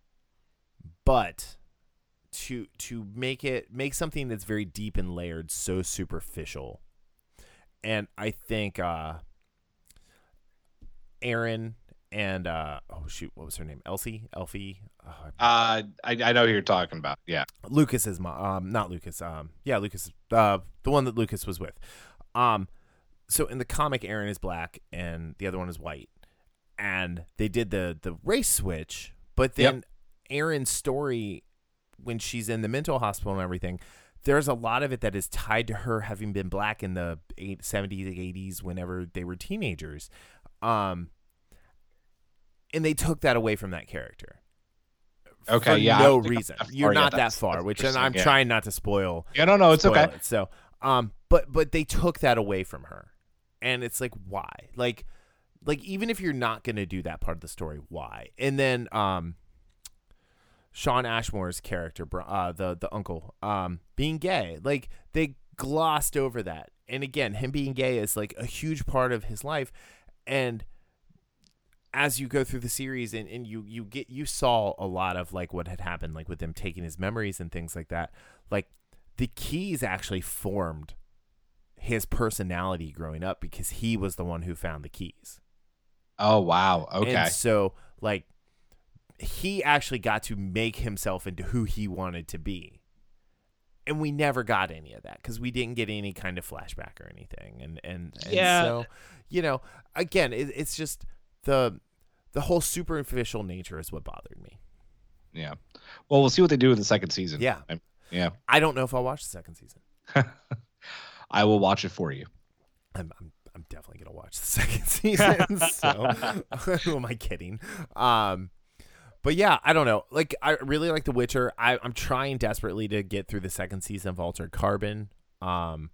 Speaker 1: but to to make it make something that's very deep and layered so superficial. And I think uh Aaron and uh oh shoot, what was her name? Elsie? Elfie? Oh, I-
Speaker 2: Uh I I know who you're talking about. Yeah.
Speaker 1: Lucas's mom, um, not Lucas, um, yeah, Lucas, uh, the one that Lucas was with. Um, so in the comic, Aaron is black and the other one is white, and they did the the race switch. But then
Speaker 2: Yep.
Speaker 1: Aaron's story, when she's in the mental hospital and everything, there's a lot of it that is tied to her having been black in the eight, seventies, eighties, whenever they were teenagers. Um, and they took that away from that character.
Speaker 2: Okay,
Speaker 1: for
Speaker 2: yeah, I
Speaker 1: no
Speaker 2: don't think I'm
Speaker 1: reason.
Speaker 2: that far
Speaker 1: You're
Speaker 2: yet.
Speaker 1: not that
Speaker 2: That's-
Speaker 1: far,
Speaker 2: that's
Speaker 1: which and
Speaker 2: interesting,
Speaker 1: I'm
Speaker 2: yeah.
Speaker 1: trying not to spoil.
Speaker 2: Yeah, no, no, it's
Speaker 1: spoil
Speaker 2: okay.
Speaker 1: it. So, um, but but they took that away from her, and it's like, why? Like, like even if you're not gonna do that part of the story, why? And then, um, Sean Ashmore's character, bro- uh, the the uncle, um, being gay, like they glossed over that. And again, him being gay is like a huge part of his life, and as you go through the series and, and you you get you saw a lot of like what had happened, like with them taking his memories and things like that. Like the keys actually formed his personality growing up because he was the one who found the keys.
Speaker 2: Oh wow. Okay.
Speaker 1: And so like he actually got to make himself into who he wanted to be. And we never got any of that because we didn't get any kind of flashback or anything. And and, and
Speaker 2: Yeah.
Speaker 1: so, you know, again, it, it's just the the whole superficial nature is what bothered me.
Speaker 2: Yeah. Well, we'll see what they do with the second season.
Speaker 1: Yeah.
Speaker 2: I'm- yeah.
Speaker 1: I don't know if I'll watch the second season.
Speaker 2: I will watch it for you.
Speaker 1: I'm I'm, I'm definitely gonna watch the second season. So who am I kidding? Um, but yeah, I don't know. Like I really like The Witcher. I, I'm trying desperately to get through the second season of Altered Carbon. Um,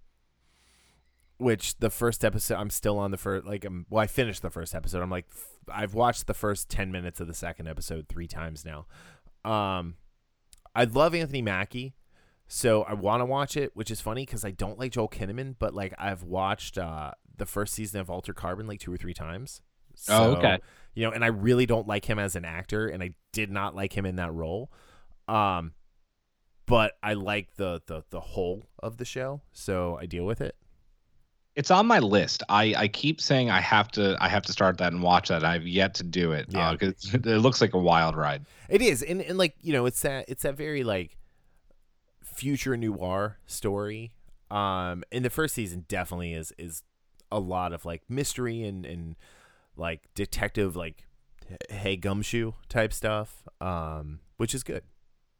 Speaker 1: which the first episode I'm still on the first. Like I'm, well, I finished the first episode. I'm like I've watched the first ten minutes of the second episode three times now. Um, I love Anthony Mackie. So I want to watch it, which is funny because I don't like Joel Kinnaman, but like I've watched uh, the first season of Altered Carbon like two or three times. So,
Speaker 2: Oh, okay.
Speaker 1: You know, and I really don't like him as an actor, and I did not like him in that role. Um, but I like the the the whole of the show, so I deal with it.
Speaker 2: It's on my list. I, I keep saying I have to I have to start that and watch that. I've yet to do it.
Speaker 1: Yeah.
Speaker 2: Uh, 'cause it looks like a wild ride.
Speaker 1: It is, and, and like you know, it's that it's that very like future noir story. Um, in the first season, definitely is is a lot of like mystery and and like detective like Hey Gumshoe type stuff, um, which is good.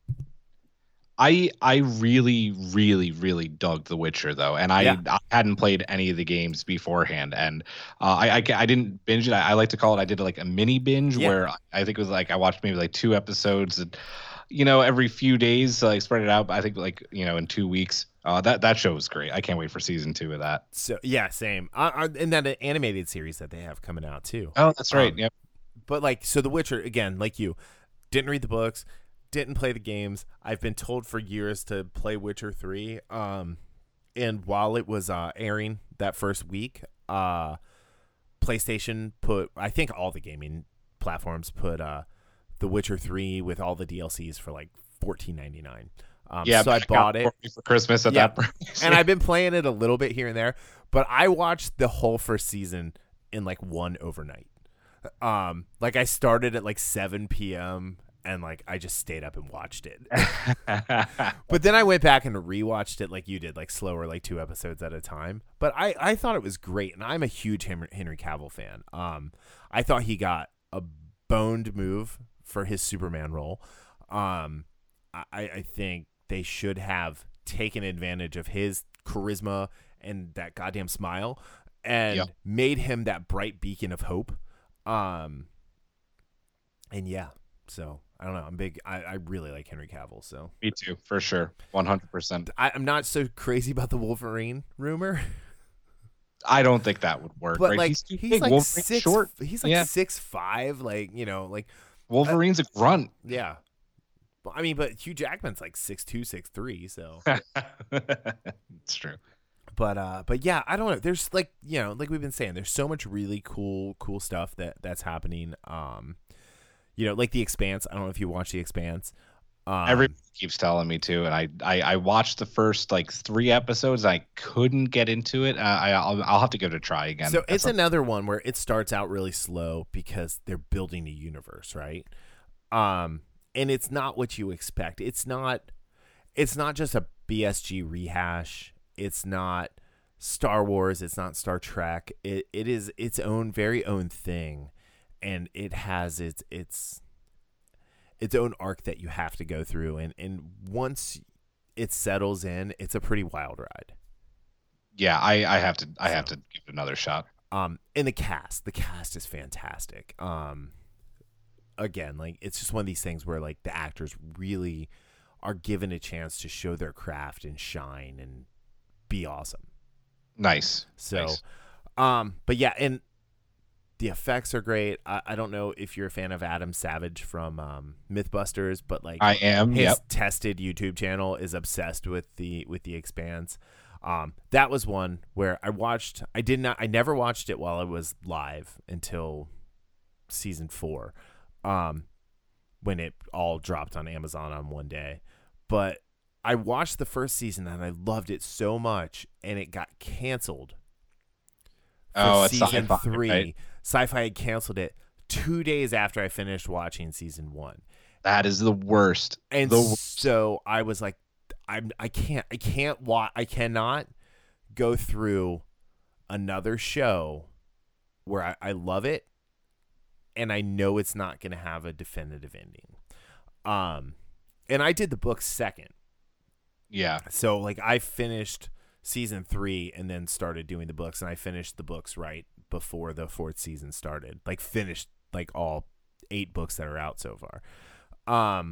Speaker 2: I I really really really dug The Witcher though, and I,
Speaker 1: Yeah.
Speaker 2: I hadn't played any of the games beforehand, and uh, I, I I didn't binge it. I, I like to call it. I did like a mini binge
Speaker 1: Yeah.
Speaker 2: where I think it was like I watched maybe like two episodes, and, you know, every few days, like spread it out. I think like you know in two weeks. Uh, that that show was great. I can't wait for season two of that.
Speaker 1: So yeah, same. Uh, uh, and that animated series that they have coming out too.
Speaker 2: Oh, that's right.
Speaker 1: Um,
Speaker 2: Yep.
Speaker 1: But like, so The Witcher again, like you, didn't read the books, didn't play the games. I've been told for years to play Witcher three. Um, and while it was uh, airing that first week, uh, PlayStation put, I think all the gaming platforms put uh, The Witcher three with all the D L Cs for like fourteen ninety-nine. Um,
Speaker 2: Yeah,
Speaker 1: so I bought it
Speaker 2: for Christmas at
Speaker 1: Yeah.
Speaker 2: that price.
Speaker 1: and I've been playing it a little bit here and there, but I watched the whole first season in like one overnight. Um, like I started at like seven p.m. and like I just stayed up and watched it. But then I went back and rewatched it like you did, like slower, like two episodes at a time. But I, I thought it was great, and I'm a huge Henry, Henry Cavill fan. Um, I thought he got a boned move for his Superman role. Um, I, I think they should have taken advantage of his charisma and that goddamn smile and
Speaker 2: Yep.
Speaker 1: made him that bright beacon of hope. Um, and yeah, so I don't know. I'm big. I, I really like Henry Cavill. So
Speaker 2: Me too, for sure, one hundred percent.
Speaker 1: I, I'm not so crazy about the Wolverine rumor,
Speaker 2: I don't think that would work.
Speaker 1: but
Speaker 2: right?
Speaker 1: like
Speaker 2: he's,
Speaker 1: he's,
Speaker 2: too big.
Speaker 1: like
Speaker 2: Wolverine's
Speaker 1: six.
Speaker 2: short.
Speaker 1: He's like
Speaker 2: Yeah.
Speaker 1: six five. Like you know, like
Speaker 2: Wolverine's a grunt.
Speaker 1: yeah. But I mean, but Hugh Jackman's like six two, six three. So.
Speaker 2: It's true.
Speaker 1: But uh, but yeah, I don't know. There's like you know, like we've been saying, there's so much really cool, cool stuff that that's happening. Um, you know, like The Expanse. I don't know if you watch The Expanse. Um,
Speaker 2: Everybody keeps telling me to, and I, I, I watched the first like three episodes. I couldn't get into it. Uh, I, I'll, I'll have to give it a try again.
Speaker 1: So
Speaker 2: That's
Speaker 1: it's
Speaker 2: a-
Speaker 1: another one where it starts out really slow because they're building a universe, right? Um, and it's not what you expect. It's not. It's not just a B S G rehash. It's not Star Wars. It's not Star Trek. It it is its own very own thing, and it has its its its own arc that you have to go through. And and once it settles in, it's a pretty wild ride.
Speaker 2: yeah, I, I have to I
Speaker 1: So.
Speaker 2: have to give it another shot.
Speaker 1: Um, and the cast, the cast is fantastic. Um, again, like it's just one of these things where like the actors really are given a chance to show their craft and shine and be awesome.
Speaker 2: Nice.
Speaker 1: So,
Speaker 2: Nice.
Speaker 1: um, but yeah, and the effects are great. I, I don't know if you're a fan of Adam Savage from um, MythBusters, but like
Speaker 2: I am.
Speaker 1: his
Speaker 2: Yep.
Speaker 1: tested YouTube channel is obsessed with the with the Expanse. Um, that was one where I watched. I did not. I never watched it while it was live until season four, um, when it all dropped on Amazon on one day. But I watched the first season and I loved it so much, and it got canceled. For
Speaker 2: Oh, it's
Speaker 1: season
Speaker 2: Sci-Fi,
Speaker 1: three.
Speaker 2: right?
Speaker 1: Sci-Fi had canceled it two days after I finished watching season one.
Speaker 2: That is the worst.
Speaker 1: And
Speaker 2: the worst.
Speaker 1: so I was like, I'm I can't I can't watch I cannot go through another show where I, I love it and I know it's not gonna have a definitive ending. Um and I did the book second.
Speaker 2: Yeah.
Speaker 1: So like I finished season three and then started doing the books, and I finished the books right before the fourth season started. Like finished like all eight books that are out so far. Um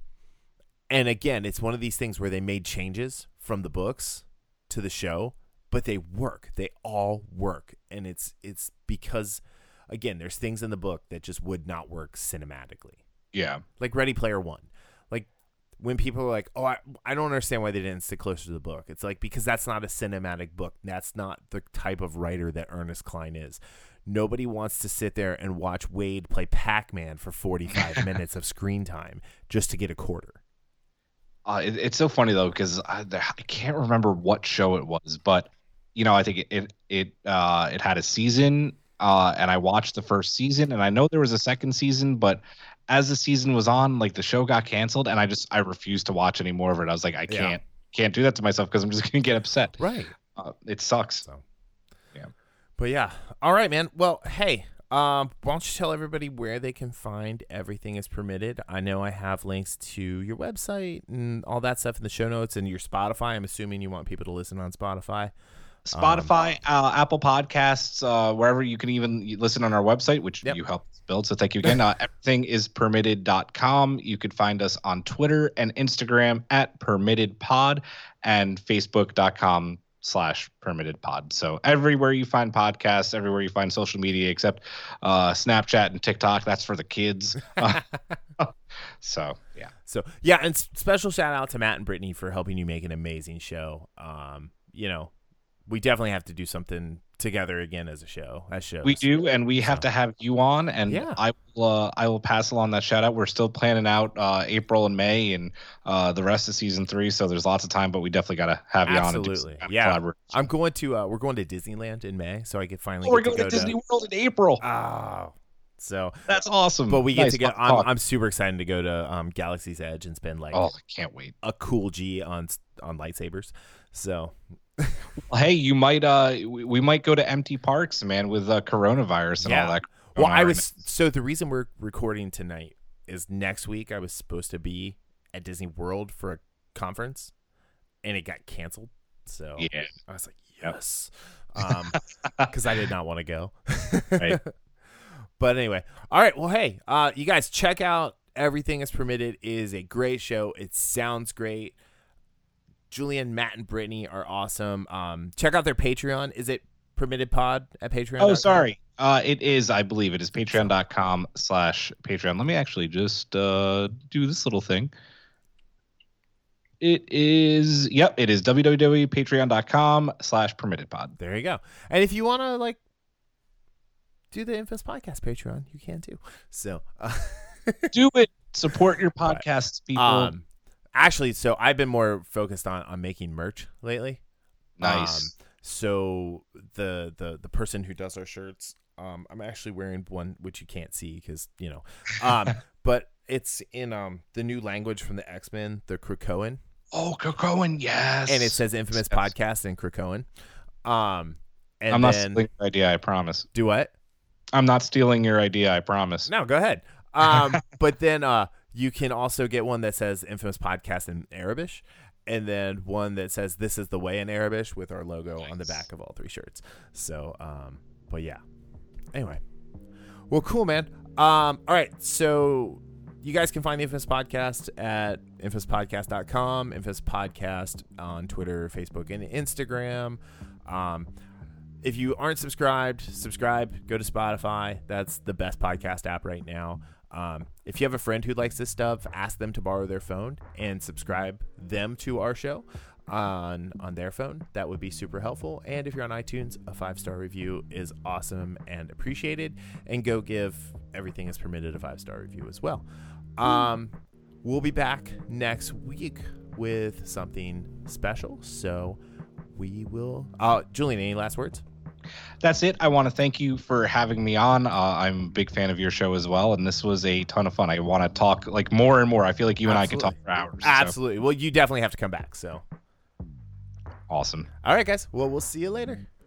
Speaker 1: And again, it's one of these things where they made changes from the books to the show, but they work. They all work. And it's it's because, again, there's things in the book that just would not work cinematically.
Speaker 2: Yeah.
Speaker 1: Like Ready Player One. Like when people are like, oh, I, I don't understand why they didn't stick closer to the book. It's like, because that's not a cinematic book. That's not the type of writer that Ernest Cline is. Nobody wants to sit there and watch Wade play Pac-Man for forty-five minutes of screen time just to get a quarter.
Speaker 2: Uh, it, it's so funny though because I, I can't remember what show it was, but you know I think it it it, uh, it had a season, uh, and I watched the first season, and I know there was a second season, but as the season was on, like the show got canceled, and I just I refused to watch any more of it. I was like, I
Speaker 1: Yeah.
Speaker 2: can't can't do that to myself because I'm just gonna get upset.
Speaker 1: Right.
Speaker 2: Uh, it sucks.
Speaker 1: So,
Speaker 2: yeah.
Speaker 1: But yeah. All right, man. Well, hey, um, why don't you tell everybody where they can find Everything is Permitted? I know I have links to your website and all that stuff in the show notes and your Spotify. I'm assuming you want people to listen on Spotify.
Speaker 2: Spotify, um, uh, Apple Podcasts, uh, wherever you can even listen on our website, which
Speaker 1: yep.
Speaker 2: you helped build. So thank you again. Uh, everything is permitted dot com. You could find us on Twitter and Instagram at permittedpod and facebook dot com slash permittedpod. So everywhere you find podcasts, everywhere you find social media, except uh, Snapchat and TikTok, that's for the kids. Uh, so, yeah.
Speaker 1: So, yeah. And special shout out to Matt and Brittany for helping you make an amazing show. Um, you know, we definitely have to do something together again as a show. As shows.
Speaker 2: We do, and we have
Speaker 1: So.
Speaker 2: to have you on, and
Speaker 1: Yeah.
Speaker 2: I will. Uh, I will pass along that shout out. We're still planning out uh, April and May, and uh, the rest of season three. So there's lots of time, but we definitely got to have you on.
Speaker 1: Absolutely,
Speaker 2: and do
Speaker 1: yeah.
Speaker 2: collaboration.
Speaker 1: I'm going to. Uh, we're going to Disneyland in May, so I get finally.
Speaker 2: Oh, we're
Speaker 1: get
Speaker 2: going
Speaker 1: to,
Speaker 2: to
Speaker 1: go
Speaker 2: Disney World in April.
Speaker 1: Oh, so
Speaker 2: that's awesome.
Speaker 1: But we get
Speaker 2: nice.
Speaker 1: to get.
Speaker 2: Fun
Speaker 1: I'm,
Speaker 2: talk.
Speaker 1: I'm super excited to go to um, Galaxy's Edge and spend like
Speaker 2: Oh, I can't wait.
Speaker 1: a cool G on on lightsabers. So.
Speaker 2: Well, hey, you might. Uh, we, we might go to empty parks, man, with uh, coronavirus and
Speaker 1: Yeah.
Speaker 2: all that.
Speaker 1: Well,
Speaker 2: going
Speaker 1: I
Speaker 2: on
Speaker 1: was
Speaker 2: right
Speaker 1: so the reason we're recording tonight is next week I was supposed to be at Disney World for a conference, and it got canceled. So
Speaker 2: now. Yeah.
Speaker 1: I was like, yes, um, because I did not want to go.
Speaker 2: Right.
Speaker 1: But anyway, all right. Well, hey, uh, you guys check out Everything is Permitted. It is a great show. It sounds great. Julian, Matt, and Brittany are awesome. Um, check out their Patreon. Is it Permitted Pod at Patreon?
Speaker 2: Oh, sorry. Uh, it is, I believe it is patreon dot com slash Patreon. Let me actually just uh, do this little thing. It is, yep, it is www.patreon dot com slash permitted pod.
Speaker 1: There you go. And if you want to like do the Infamous Podcast Patreon, you can too. So uh,
Speaker 2: do it. Support your podcasts, people.
Speaker 1: Um, actually, so I've been more focused on, on making merch lately.
Speaker 2: Nice.
Speaker 1: Um, so the the the person who does our shirts, um, I'm actually wearing one which you can't see because you know, um, but it's in um the new language from the X-Men, the Krakoan.
Speaker 2: Oh, Krakoan, yes.
Speaker 1: And it says Infamous
Speaker 2: Yes.
Speaker 1: Podcast in Krakoan. Um, and
Speaker 2: I'm not
Speaker 1: then,
Speaker 2: stealing your idea, I promise.
Speaker 1: do what?
Speaker 2: I'm not stealing your idea, I promise.
Speaker 1: No, go ahead. Um, but then uh, you can also get one that says Infamous Podcast in Arabic, and then one that says This is the Way in Arabic with our logo
Speaker 2: Nice.
Speaker 1: on the back of all three shirts. So, um, but yeah. Anyway. Well, cool, man. Um, all right. So you guys can find the Infamous Podcast at infamous podcast dot com, Infamous Podcast on Twitter, Facebook, and Instagram. Um, if you aren't subscribed, subscribe. Go to Spotify. That's the best podcast app right now. Um, if you have a friend who likes this stuff, ask them to borrow their phone and subscribe them to our show on on their phone. That would be super helpful. And if you're on iTunes, a five-star review is awesome and appreciated. And go give Everything is Permitted a five-star review as well. Um, we'll be back next week with something special. So we will... Uh, Julian, any last words?
Speaker 2: That's it. I want to thank you for having me on. Uh, I'm a big fan of your show as well, and this was a ton of fun. I want to talk like more and more. I feel like you
Speaker 1: Absolutely.
Speaker 2: and I could talk for hours. so.
Speaker 1: Absolutely. Well, you definitely have to come back. So,
Speaker 2: Awesome.
Speaker 1: all right, guys. Well, we'll see you later.